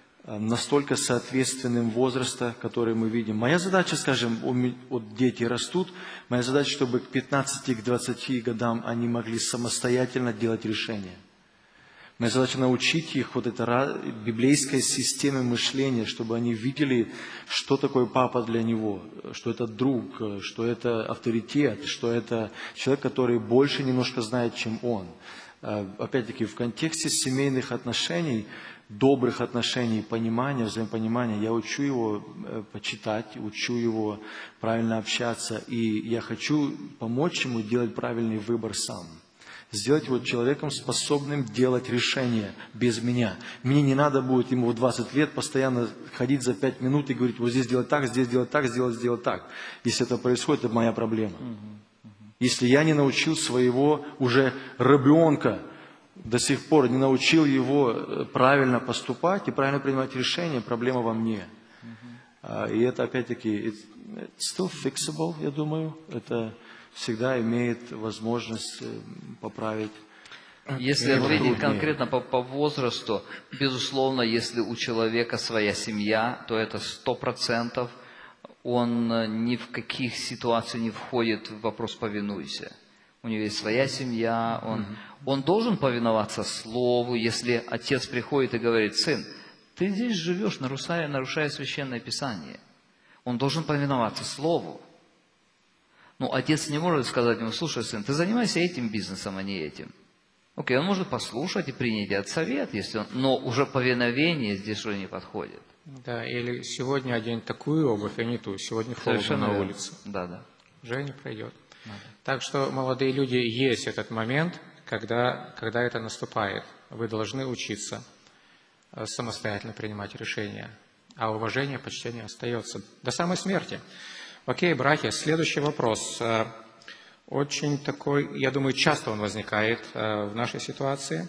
соответственным возраста, который мы видим. Моя задача, скажем, вот дети растут, моя задача, чтобы к 15-20 годам они могли самостоятельно делать решения. Моя задача научить их вот этой библейской системе мышления, чтобы они видели, что такое папа для него, что это друг, что это авторитет, что это человек, который больше немножко знает, чем он. Опять-таки, в контексте семейных отношений, добрых отношений, понимания, взаимопонимания, я учу его почитать, учу его правильно общаться, и я хочу помочь ему делать правильный выбор сам. Сделать его человеком, способным делать решения без меня. Мне не надо будет ему в 20 лет постоянно ходить за 5 минут и говорить, вот здесь делать так, здесь делать так, сделать так. Если это происходит, это моя проблема. Если я не научил своего уже ребенка, до сих пор не научил его правильно поступать и правильно принимать решения, проблема во мне. И это опять-таки, it's still fixable, я думаю. Это всегда имеет возможность поправить. Если ответить конкретно по возрасту, безусловно, если у человека своя семья, то это 100%. Он ни в каких ситуациях не входит в вопрос «повинуйся». У него есть своя семья, он должен повиноваться слову. Если отец приходит и говорит: сын, ты здесь живешь, нарушая священное писание. Он должен повиноваться слову. Ну, отец не может сказать ему: слушай, сын, ты занимайся этим бизнесом, а не этим. Окей, он может послушать и принять этот совет, если он, но уже повиновение здесь уже не подходит. Да, или сегодня одень такую обувь, а не ту. Сегодня холодно на улице. Да. Уже не пройдет. Так что, молодые люди, есть этот момент, когда это наступает. Вы должны учиться самостоятельно принимать решения. А уважение, почтение остается до самой смерти. Окей, братья, следующий вопрос. Очень такой, я думаю, часто он возникает в нашей ситуации.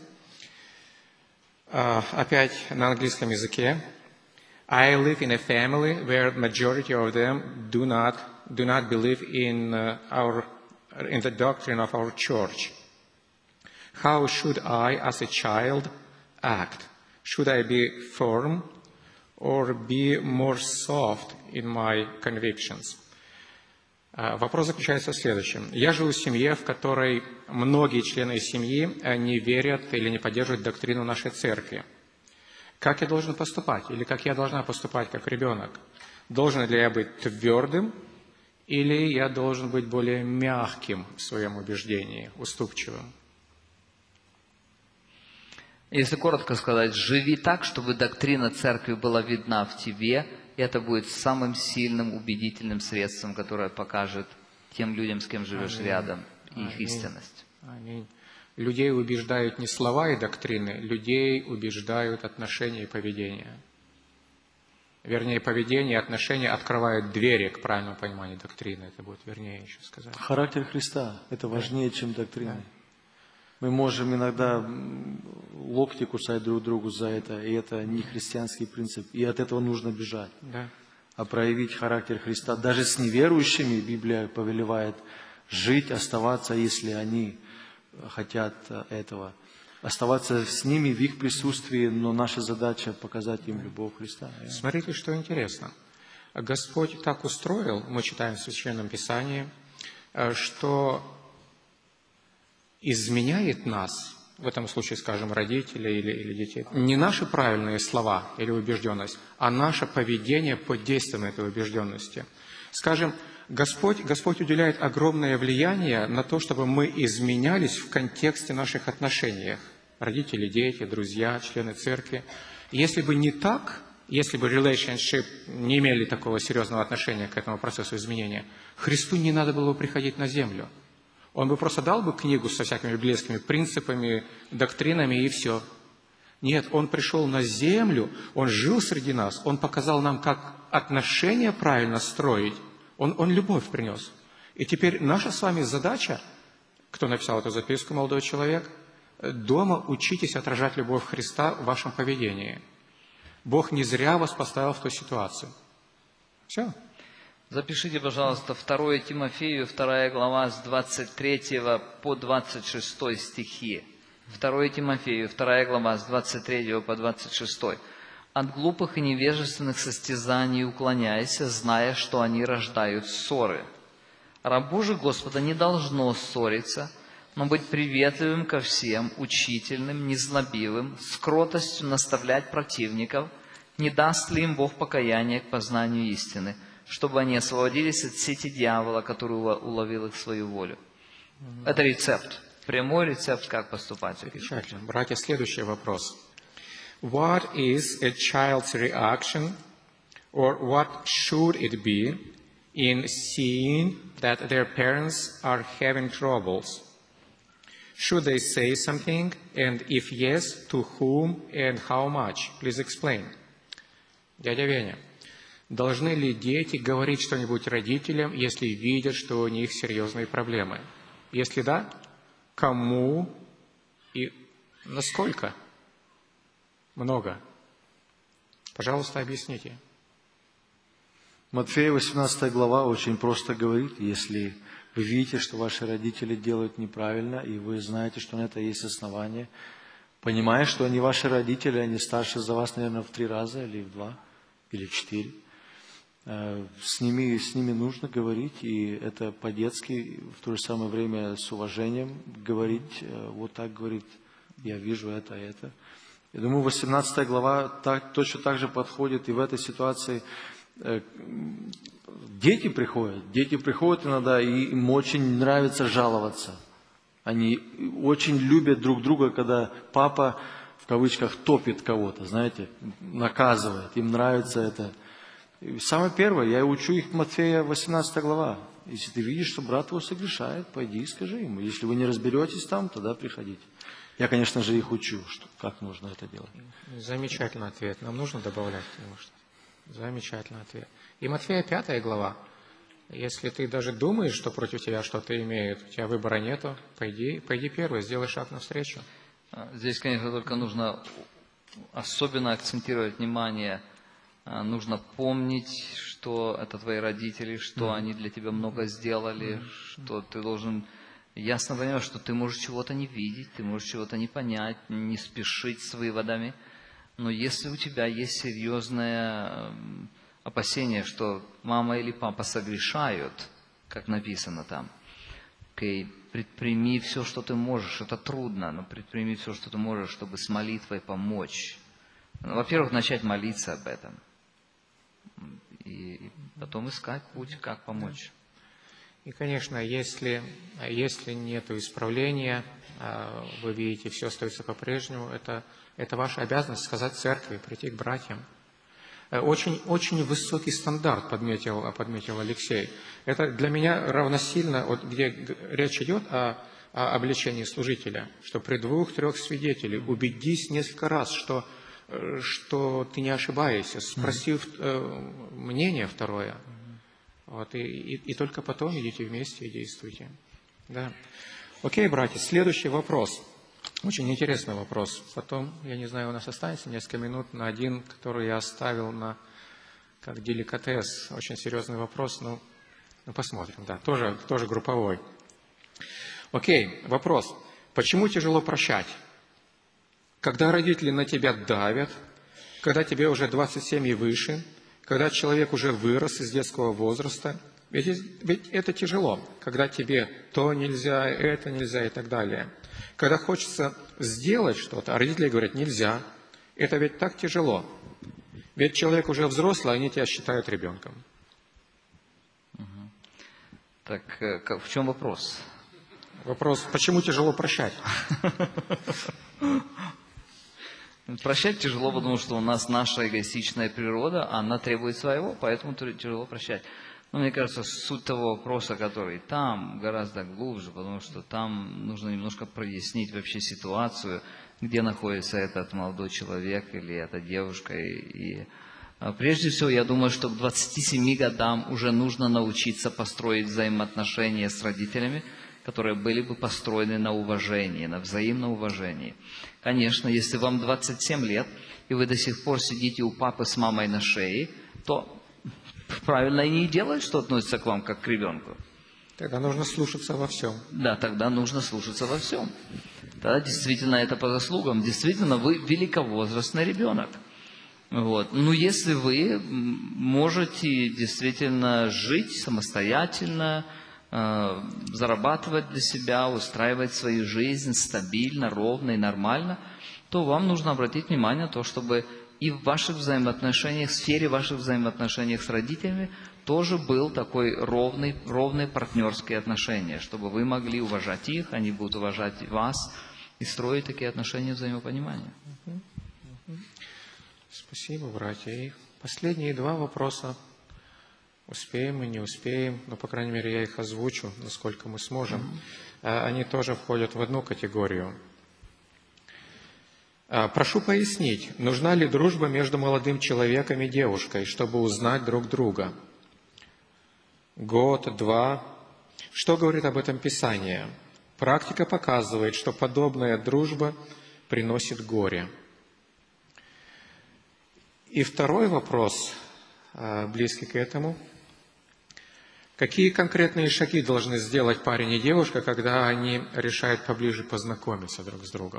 Опять на английском языке. I live in a family where majority of them do not believe in the doctrine of our church. How should I, as a child, act? Should I be firm or be more soft in my convictions? Вопрос заключается в следующем. Я живу в семье, в которой многие члены семьи не верят или не поддерживают доктрину нашей церкви. Как я должен поступать? Или как я должна поступать как ребенок? Должен ли я быть твердым, или я должен быть более мягким в своем убеждении, уступчивым? Если коротко сказать, живи так, чтобы доктрина церкви была видна в тебе, и это будет самым сильным, убедительным средством, которое покажет тем людям, с кем живешь рядом, их истинность. Аминь. Людей убеждают не слова и доктрины, людей убеждают отношения и поведение. Вернее, поведение и отношения открывают двери к правильному пониманию доктрины. Это будет вернее еще сказать. Характер Христа – это важнее, чем доктрина. Мы можем иногда локти кусать друг другу за это, и это не христианский принцип, и от этого нужно бежать. Да. А проявить характер Христа. Даже с неверующими Библия повелевает жить, оставаться, если они хотят этого. Оставаться с ними в их присутствии, но наша задача показать им любовь Христа. Смотрите, что интересно. Господь так устроил, мы читаем в Священном Писании, что изменяет нас, в этом случае, скажем, родителей или детей, не наши правильные слова или убежденность, а наше поведение под действием этой убежденности. Скажем, Господь уделяет огромное влияние на то, чтобы мы изменялись в контексте наших отношений. Родители, дети, друзья, члены церкви. Если бы не так, если бы relationship не имели такого серьезного отношения к этому процессу изменения, Христу не надо было бы приходить на землю. Он бы просто дал бы книгу со всякими библейскими принципами, доктринами и все. Нет, Он пришел на землю, Он жил среди нас, Он показал нам, как отношения правильно строить. Он любовь принес. И теперь наша с вами задача, кто написал эту записку, молодой человек, дома учитесь отражать любовь Христа в вашем поведении. Бог не зря вас поставил в ту ситуацию. Все. Запишите, пожалуйста, 2 Тимофею, 2 глава с 23 по 26 стихи. 2 Тимофею, 2 глава с 23 по 26. «От глупых и невежественных состязаний уклоняйся, зная, что они рождают ссоры. Рабу же Господа не должно ссориться, но быть приветливым ко всем, учительным, незлобивым, с кротостью наставлять противников, не даст ли им Бог покаяния к познанию истины, чтобы они освободились от сети дьявола, который уловил их в свою волю». Это рецепт, прямой рецепт, как поступать. Замечательно. Братья, следующий вопрос. What is a child's reaction, or what should it be, in seeing that their parents are having troubles? Should they say something, and if yes, to whom and how much? Please explain. Дядя Веня, должны ли дети говорить что-нибудь родителям, если видят, что у них серьезные проблемы? Если да, кому и насколько? Много. Пожалуйста, объясните. Матфея 18 глава очень просто говорит, если вы видите, что ваши родители делают неправильно, и вы знаете, что на это есть основания, понимая, что они ваши родители, они старше за вас, наверное, в 3 раза, или в 2, или в 4, с ними нужно говорить, и это по-детски, в то же самое время с уважением говорить, вот так говорит, я вижу это и это. Я думаю, 18 глава точно так же подходит и в этой ситуации. Дети приходят иногда, и им очень нравится жаловаться. Они очень любят друг друга, когда папа, в кавычках, топит кого-то, знаете, наказывает. Им нравится это. И самое первое, я учу их Матфея 18 глава. Если ты видишь, что брат его согрешает, пойди и скажи ему. Если вы не разберетесь там, тогда приходите. Я, конечно же, их учу, как нужно это делать. Замечательный ответ. Нам нужно добавлять к нему что-то. Замечательный ответ. И Матфея 5 глава. Если ты даже думаешь, что против тебя что-то имеют, у тебя выбора нету, пойди первый, сделай шаг навстречу. Здесь, конечно, только нужно особенно акцентировать внимание, нужно помнить, что это твои родители, что они для тебя много сделали, что ты должен ясно понимать, что ты можешь чего-то не видеть, ты можешь чего-то не понять, не спешить с выводами. Но если у тебя есть серьезное опасение, что мама или папа согрешают, как написано там, предприми все, что ты можешь. Это трудно, но предприми все, что ты можешь, чтобы с молитвой помочь. Во-первых, начать молиться об этом. И потом искать путь, как помочь. И, конечно, если нет исправления, вы видите, все остается по-прежнему, это ваша обязанность сказать церкви, прийти к братьям. Очень, очень высокий стандарт, подметил Алексей. Это для меня равносильно, вот, где речь идет о обличении служителя, что при 2-3 свидетелей убедись несколько раз, что ты не ошибаешься, спроси мнение второе. Вот, и только потом идите вместе и действуйте. Да. Окей, братья, следующий вопрос. Очень интересный вопрос. Потом, я не знаю, у нас останется несколько минут на один, который я оставил как деликатес. Очень серьезный вопрос, ну посмотрим, да, тоже групповой. Окей, вопрос. Почему тяжело прощать? Когда родители на тебя давят, когда тебе уже 27 и выше, когда человек уже вырос из детского возраста, ведь это тяжело, когда тебе то нельзя, это нельзя и так далее. Когда хочется сделать что-то, а родители говорят «нельзя», это ведь так тяжело. Ведь человек уже взрослый, а они тебя считают ребенком. Так, в чем вопрос? Вопрос, почему тяжело прощать? Прощать тяжело, потому что у нас наша эгоистичная природа, она требует своего, поэтому тяжело прощать. Но мне кажется, суть того вопроса, который там, гораздо глубже, потому что там нужно немножко прояснить вообще ситуацию, где находится этот молодой человек или эта девушка. И прежде всего, я думаю, что к 27 годам уже нужно научиться построить взаимоотношения с родителями, которые были бы построены на уважении, на взаимном уважении. Конечно, если вам 27 лет, и вы до сих пор сидите у папы с мамой на шее, то правильно они и делают, что относятся к вам как к ребенку. Тогда нужно слушаться во всем. Да, тогда нужно слушаться во всем. Тогда действительно это по заслугам. Действительно, вы великовозрастный ребенок. Вот. Но если вы можете действительно жить самостоятельно, зарабатывать для себя, устраивать свою жизнь стабильно, ровно и нормально, то вам нужно обратить внимание на то, чтобы и в ваших взаимоотношениях, в сфере ваших взаимоотношений с родителями тоже был такой ровные партнерские отношения, чтобы вы могли уважать их, они будут уважать вас и строить такие отношения взаимопонимания. Спасибо, братья. И последние два вопроса. Успеем и не успеем, но, по крайней мере, я их озвучу, насколько мы сможем. Они тоже входят в одну категорию. Прошу пояснить, нужна ли дружба между молодым человеком и девушкой, чтобы узнать друг друга? Год, два. Что говорит об этом Писание? Практика показывает, что подобная дружба приносит горе. И второй вопрос, близкий к этому. Какие конкретные шаги должны сделать парень и девушка, когда они решают поближе познакомиться друг с другом?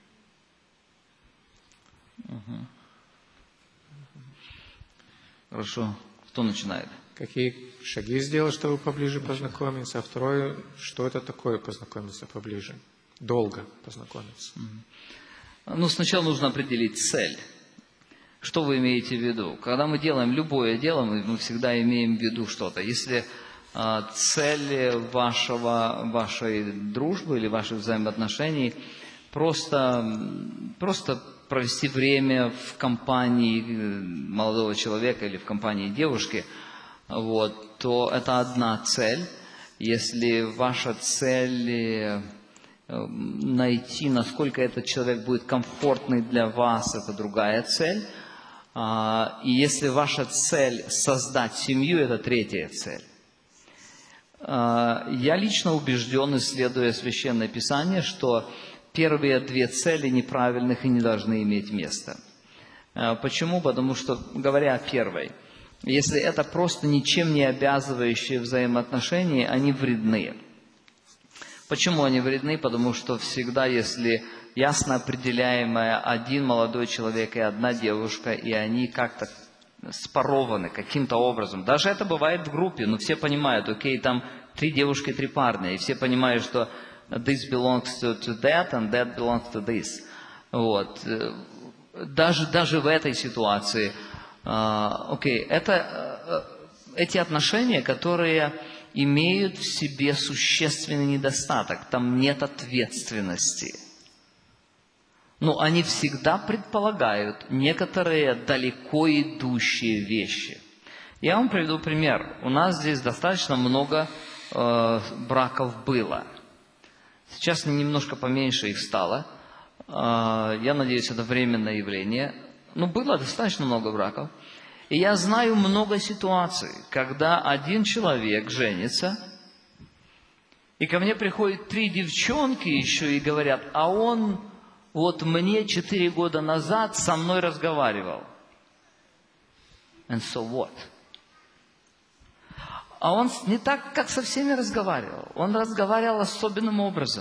Хорошо. Кто начинает? Какие шаги сделать, чтобы поближе познакомиться? А второе, что это такое познакомиться поближе? Долго познакомиться. Ну, сначала нужно определить цель. Что вы имеете в виду? Когда мы делаем любое дело, мы всегда имеем в виду что-то. Если цель вашей дружбы или ваших взаимоотношений просто провести время в компании молодого человека или в компании девушки, вот, то это одна цель. Если ваша цель найти, насколько этот человек будет комфортный для вас, это другая цель. И если ваша цель создать семью, это третья цель. Я лично убежден, исследуя Священное Писание, что первые две цели неправильных и не должны иметь места. Почему? Потому что, говоря о первой, если это просто ничем не обязывающие взаимоотношения, они вредны. Почему они вредны? Потому что всегда, если ясно определяемая один молодой человек и одна девушка, и они как-то спарованы каким-то образом. Даже это бывает в группе, но все понимают, окей, там 3 девушки, 3 парня, и все понимают, что this belongs to that, and that belongs to this. Вот. Даже в этой ситуации, это эти отношения, которые имеют в себе существенный недостаток, там нет ответственности. Но они всегда предполагают некоторые далеко идущие вещи. Я вам приведу пример. У нас здесь достаточно много браков было. Сейчас немножко поменьше их стало. Я надеюсь, это временное явление. Но было достаточно много браков. И я знаю много ситуаций, когда один человек женится, и ко мне приходят 3 девчонки еще и говорят, а он вот мне 4 года назад со мной разговаривал. And so what? А он не так, как со всеми разговаривал. Он разговаривал особенным образом.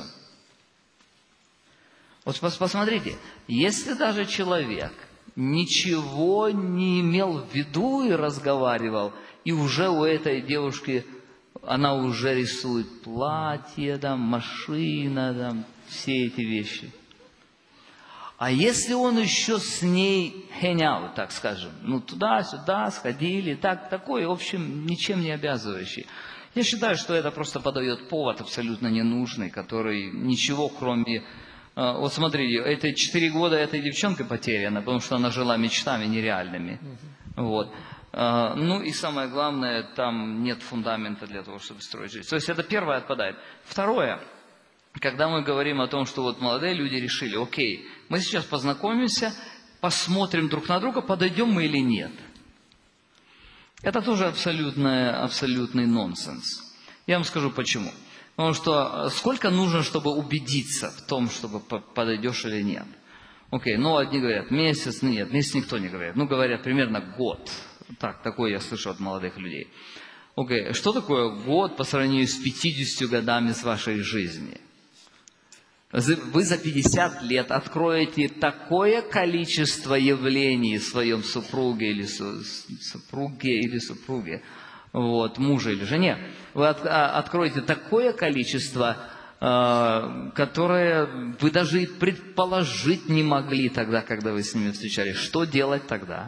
Вот посмотрите, если даже человек ничего не имел в виду и разговаривал, и уже у этой девушки, она уже рисует платье, там, машина, там, все эти вещи. А если он еще с ней hang out, так скажем, ну туда-сюда сходили, такой, в общем, ничем не обязывающий. Я считаю, что это просто подает повод абсолютно ненужный, который ничего кроме... Вот смотрите, эти 4 года этой девчонкой потеряно, потому что она жила мечтами нереальными. Вот. Ну и самое главное, там нет фундамента для того, чтобы строить жизнь. То есть это первое отпадает. Второе, когда мы говорим о том, что вот молодые люди решили, окей, мы сейчас познакомимся, посмотрим друг на друга, подойдем мы или нет. Это тоже абсолютный нонсенс. Я вам скажу почему. Потому что сколько нужно, чтобы убедиться в том, чтобы подойдешь или нет. Окей, ну одни говорят месяц, нет, месяц никто не говорит. Ну говорят примерно год. Так, такое я слышу от молодых людей. Окей, что такое год по сравнению с 50 годами с вашей жизни? Вы за 50 лет откроете такое количество явлений в своем супруге или супруге, вот, муже или жене. Вы откроете такое количество, которое вы даже и предположить не могли тогда, когда вы с ними встречались. Что делать тогда?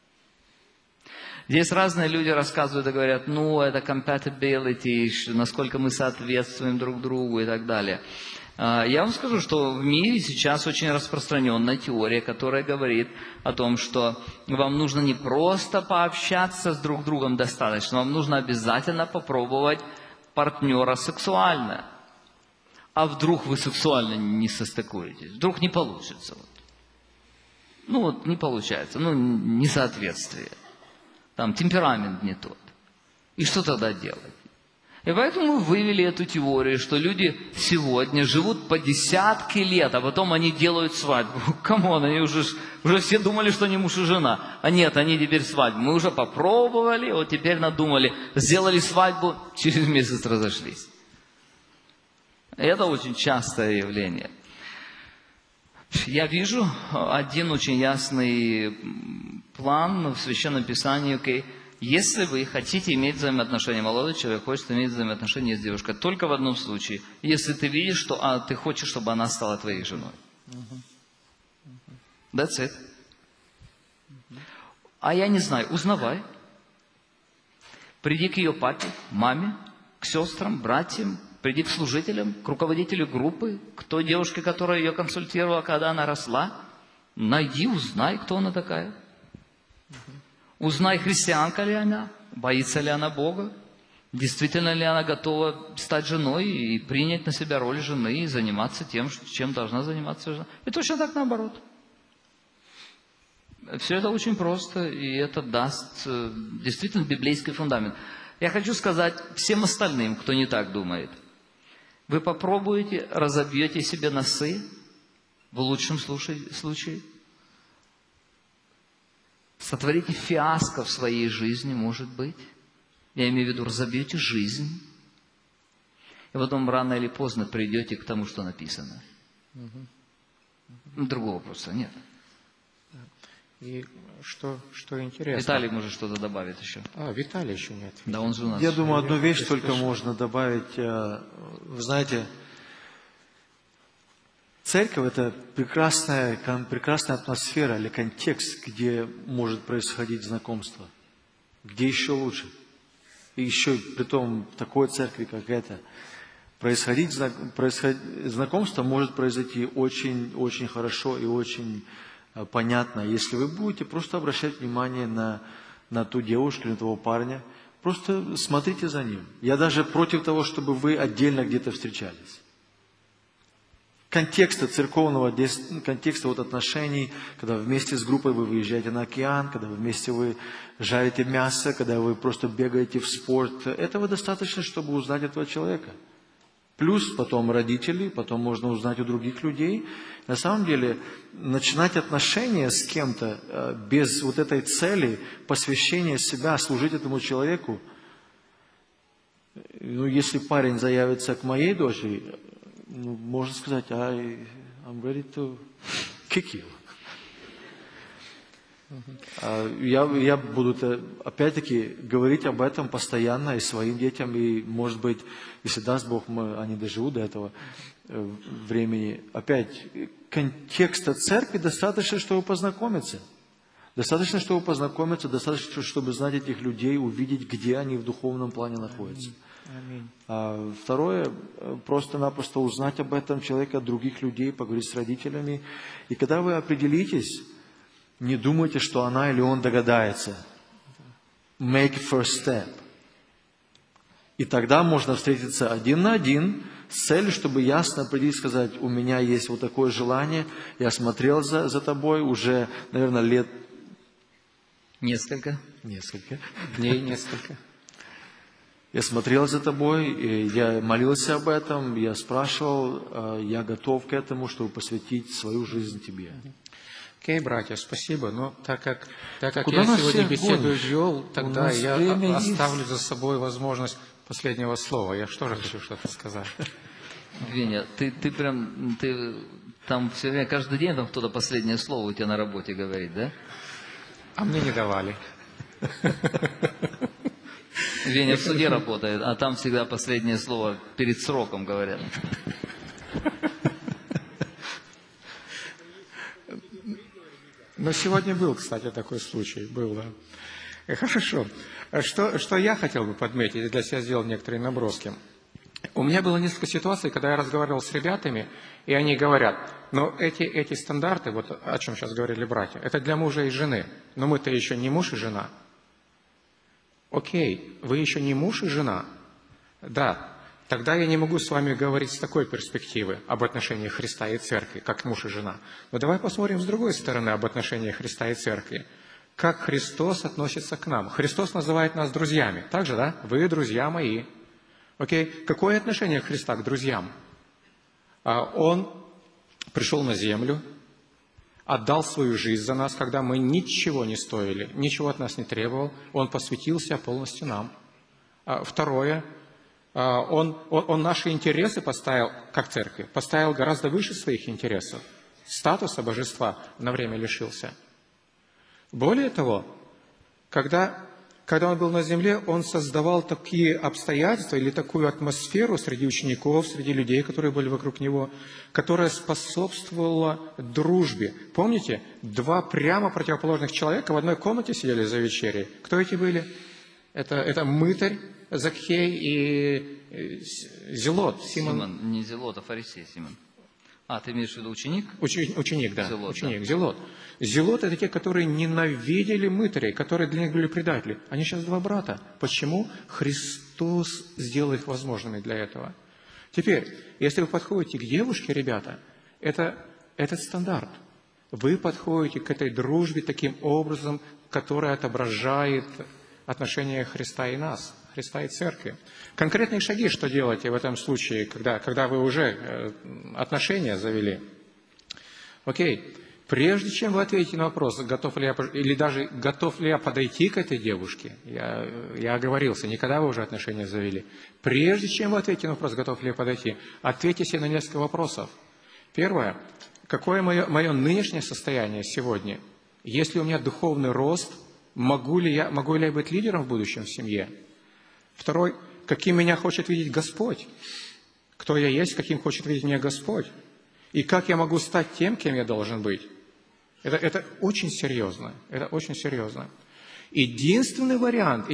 Здесь разные люди рассказывают и говорят, ну, это compatibility, насколько мы соответствуем друг другу и так далее. Я вам скажу, что в мире сейчас очень распространенная теория, которая говорит о том, что вам нужно не просто пообщаться с друг другом достаточно, вам нужно обязательно попробовать партнера сексуально. А вдруг вы сексуально не состыкуетесь, вдруг не получится. Ну вот не получается, ну несоответствие, там темперамент не тот. И что тогда делать? И поэтому мы вывели эту теорию, что люди сегодня живут по десятки лет, а потом они делают свадьбу. Камон, они уже все думали, что они муж и жена. А нет, они теперь свадьбу. Мы уже попробовали, вот теперь надумали. Сделали свадьбу, через месяц разошлись. Это очень частое явление. Я вижу один очень ясный план в Священном Писании, Если вы хотите иметь взаимоотношения, молодой человек хочет иметь взаимоотношения с девушкой, только в одном случае, если ты видишь, что ты хочешь, чтобы она стала твоей женой. That's it. А я не знаю, узнавай. Приди к ее папе, маме, к сестрам, братьям, приди к служителям, к руководителю группы, к той девушке, которая ее консультировала, когда она росла. Найди, узнай, кто она такая. Узнай, христианка ли она, боится ли она Бога, действительно ли она готова стать женой и принять на себя роль жены и заниматься тем, чем должна заниматься жена. И точно так наоборот. Все это очень просто, и это даст действительно библейский фундамент. Я хочу сказать всем остальным, кто не так думает. Вы попробуете, разобьете себе носы, в лучшем случае, сотворите фиаско в своей жизни, может быть. Я имею в виду, разобьете жизнь. И потом рано или поздно придете к тому, что написано. Другого вопроса нет. И что интересно. Виталий может что-то добавить еще. Виталий еще нет. Да, он же у нас. Я думаю, одну вещь только можно добавить. Вы знаете, церковь – это прекрасная атмосфера или контекст, где может происходить знакомство. Где еще лучше. И еще при том в такой церкви, как эта, знакомство может произойти очень, очень хорошо и очень понятно, если вы будете просто обращать внимание на ту девушку или на того парня. Просто смотрите за ним. Я даже против того, чтобы вы отдельно где-то встречались. Контекста церковного, контекста отношений, когда вместе с группой вы выезжаете на океан, когда вместе вы жарите мясо, когда вы просто бегаете в спорт, этого достаточно, чтобы узнать этого человека. Плюс потом родители, потом можно узнать у других людей. На самом деле, начинать отношения с кем-то без этой цели, посвящения себя, служить этому человеку. Если парень заявится к моей дочери, можно сказать, I'm ready to kick you. Я буду, опять-таки, говорить об этом постоянно и своим детям, и, может быть, если даст Бог, они доживут до этого времени. Опять, контекста церкви достаточно, чтобы познакомиться. Достаточно, чтобы познакомиться, достаточно, чтобы знать этих людей, увидеть, где они в духовном плане находятся. А второе, просто-напросто узнать об этом человека от других людей, поговорить с родителями. И когда вы определитесь, не думайте, что она или он догадается. Make first step. И тогда можно встретиться один на один с целью, чтобы ясно определить, сказать, у меня есть вот такое желание, я смотрел за тобой уже, наверное, лет... Несколько. Дней несколько. Я смотрел за тобой, я молился об этом, я спрашивал, я готов к этому, чтобы посвятить свою жизнь тебе. Окей, братья, спасибо. Но так как Куда я нас сегодня всех беседу гонишь? вел, тогда нас я время есть. оставлю за собой возможность последнего слова. Я что же хочу что-то сказать. Веня, ты там все время, каждый день там кто-то последнее слово у тебя на работе говорит, да? А мне не давали. Веня в суде работает, а там всегда последнее слово перед сроком говорят. Но сегодня был, кстати, такой случай. Был, да. Хорошо. Что я хотел бы подметить, для себя сделал некоторые наброски. У меня было несколько ситуаций, когда я разговаривал с ребятами, и они говорят, но эти стандарты, вот о чем сейчас говорили братья, это для мужа и жены, но мы-то еще не муж и жена. Окей, вы еще не муж и жена? Да, тогда я не могу с вами говорить с такой перспективы об отношениях Христа и Церкви, как муж и жена. Но давай посмотрим с другой стороны об отношениях Христа и Церкви. Как Христос относится к нам. Христос называет нас друзьями. Так же, да? Вы друзья мои. Окей? Какое отношение Христа к друзьям? Он пришел на землю, отдал свою жизнь за нас, когда мы ничего не стоили, ничего от нас не требовал. Он посвятил себя полностью нам. Второе, он наши интересы поставил, как церкви, поставил гораздо выше своих интересов. Статуса божества на время лишился. Более того, когда он был на земле, он создавал такие обстоятельства или такую атмосферу среди учеников, среди людей, которые были вокруг него, которая способствовала дружбе. Помните, два прямо противоположных человека в одной комнате сидели за вечерей. Кто эти были? Это мытарь Закхей и Зелот. Симон, не Зелот, а фарисей Симон. А, ты имеешь в виду ученик? Ученик, да. Зелот, ученик, да. Зелот. Зелот – это те, которые ненавидели мытарей, которые для них были предатели. Они сейчас два брата. Почему? Христос сделал их возможными для этого. Теперь, если вы подходите к девушке, ребята, это стандарт. Вы подходите к этой дружбе таким образом, который отображает отношения Христа и нас, Христа и Церкви. Конкретные шаги, что делаете в этом случае, когда вы уже отношения завели? Окей. Прежде чем вы ответите на вопрос, готов ли я подойти к этой девушке, я оговорился, никогда вы уже отношения завели. Прежде чем вы ответите на вопрос, готов ли я подойти, ответьте себе на несколько вопросов. Первое. Какое мое нынешнее состояние сегодня? Есть ли у меня духовный рост? Могу ли я быть лидером в будущем в семье? Второй. Каким меня хочет видеть Господь? Кто я есть, каким хочет видеть меня Господь? И как я могу стать тем, кем я должен быть? Это очень серьезно. Это очень серьезно. Единственный вариант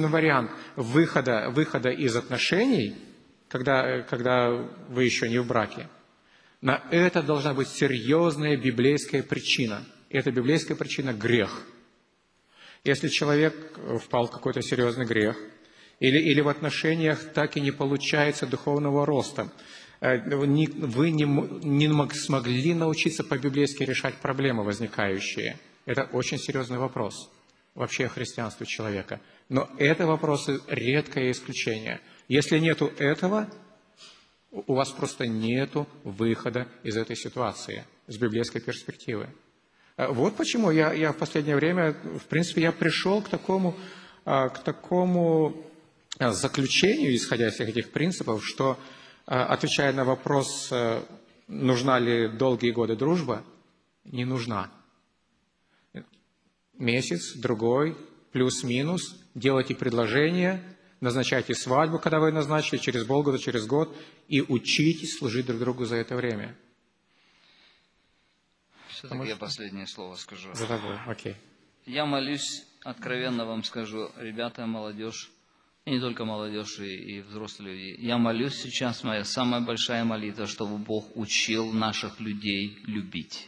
выхода из отношений, когда вы еще не в браке, на это должна быть серьезная библейская причина. И эта библейская причина – грех. Если человек впал в какой-то серьезный грех, или в отношениях так и не получается духовного роста, вы не смогли научиться по-библейски решать проблемы возникающие. Это очень серьезный вопрос вообще о христианстве человека. Но это вопросы редкое исключение. Если нету этого, у вас просто нету выхода из этой ситуации с библейской перспективы. Вот почему я в последнее время, в принципе, я пришел к такому заключению, исходя из всех этих принципов, что, отвечая на вопрос, нужна ли долгие годы дружба, не нужна. Месяц, другой, плюс-минус, делайте предложение, назначайте свадьбу, когда вы назначили, через полгода, через год, и учитесь служить друг другу за это время. Все-таки я последнее слово скажу. За тобой, окей. Я молюсь, откровенно вам скажу, ребята, молодежь, и не только молодежь, и взрослые люди. Я молюсь сейчас, моя самая большая молитва, чтобы Бог учил наших людей любить.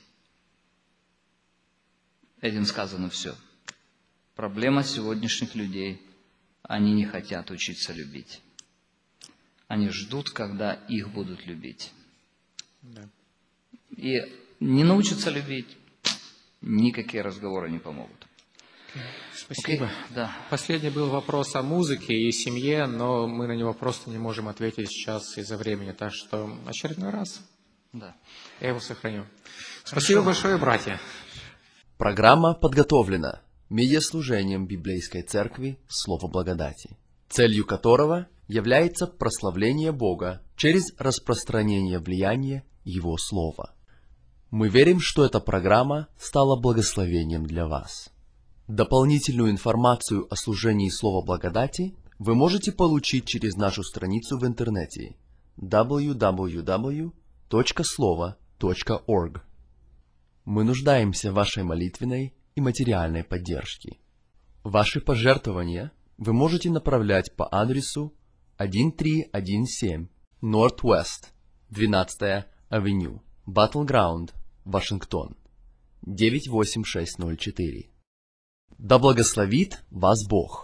Этим сказано все. Проблема сегодняшних людей, они не хотят учиться любить. Они ждут, когда их будут любить. Да. И не научатся любить, никакие разговоры не помогут. Спасибо. Да. Последний был вопрос о музыке и семье, но мы на него просто не можем ответить сейчас из-за времени. Так что очередной раз Да. я его сохраню. Спасибо большое, братья. Программа подготовлена медиаслужением Библейской Церкви Слово Благодати, целью которого является прославление Бога через распространение влияния Его Слова. Мы верим, что эта программа стала благословением для вас. Дополнительную информацию о служении Слова Благодати вы можете получить через нашу страницу в интернете www.slovo.org. Мы нуждаемся в вашей молитвенной и материальной поддержке. Ваши пожертвования вы можете направлять по адресу 1317 Northwest 12-я Авеню, Battleground, Вашингтон, 98604. Да благословит вас Бог!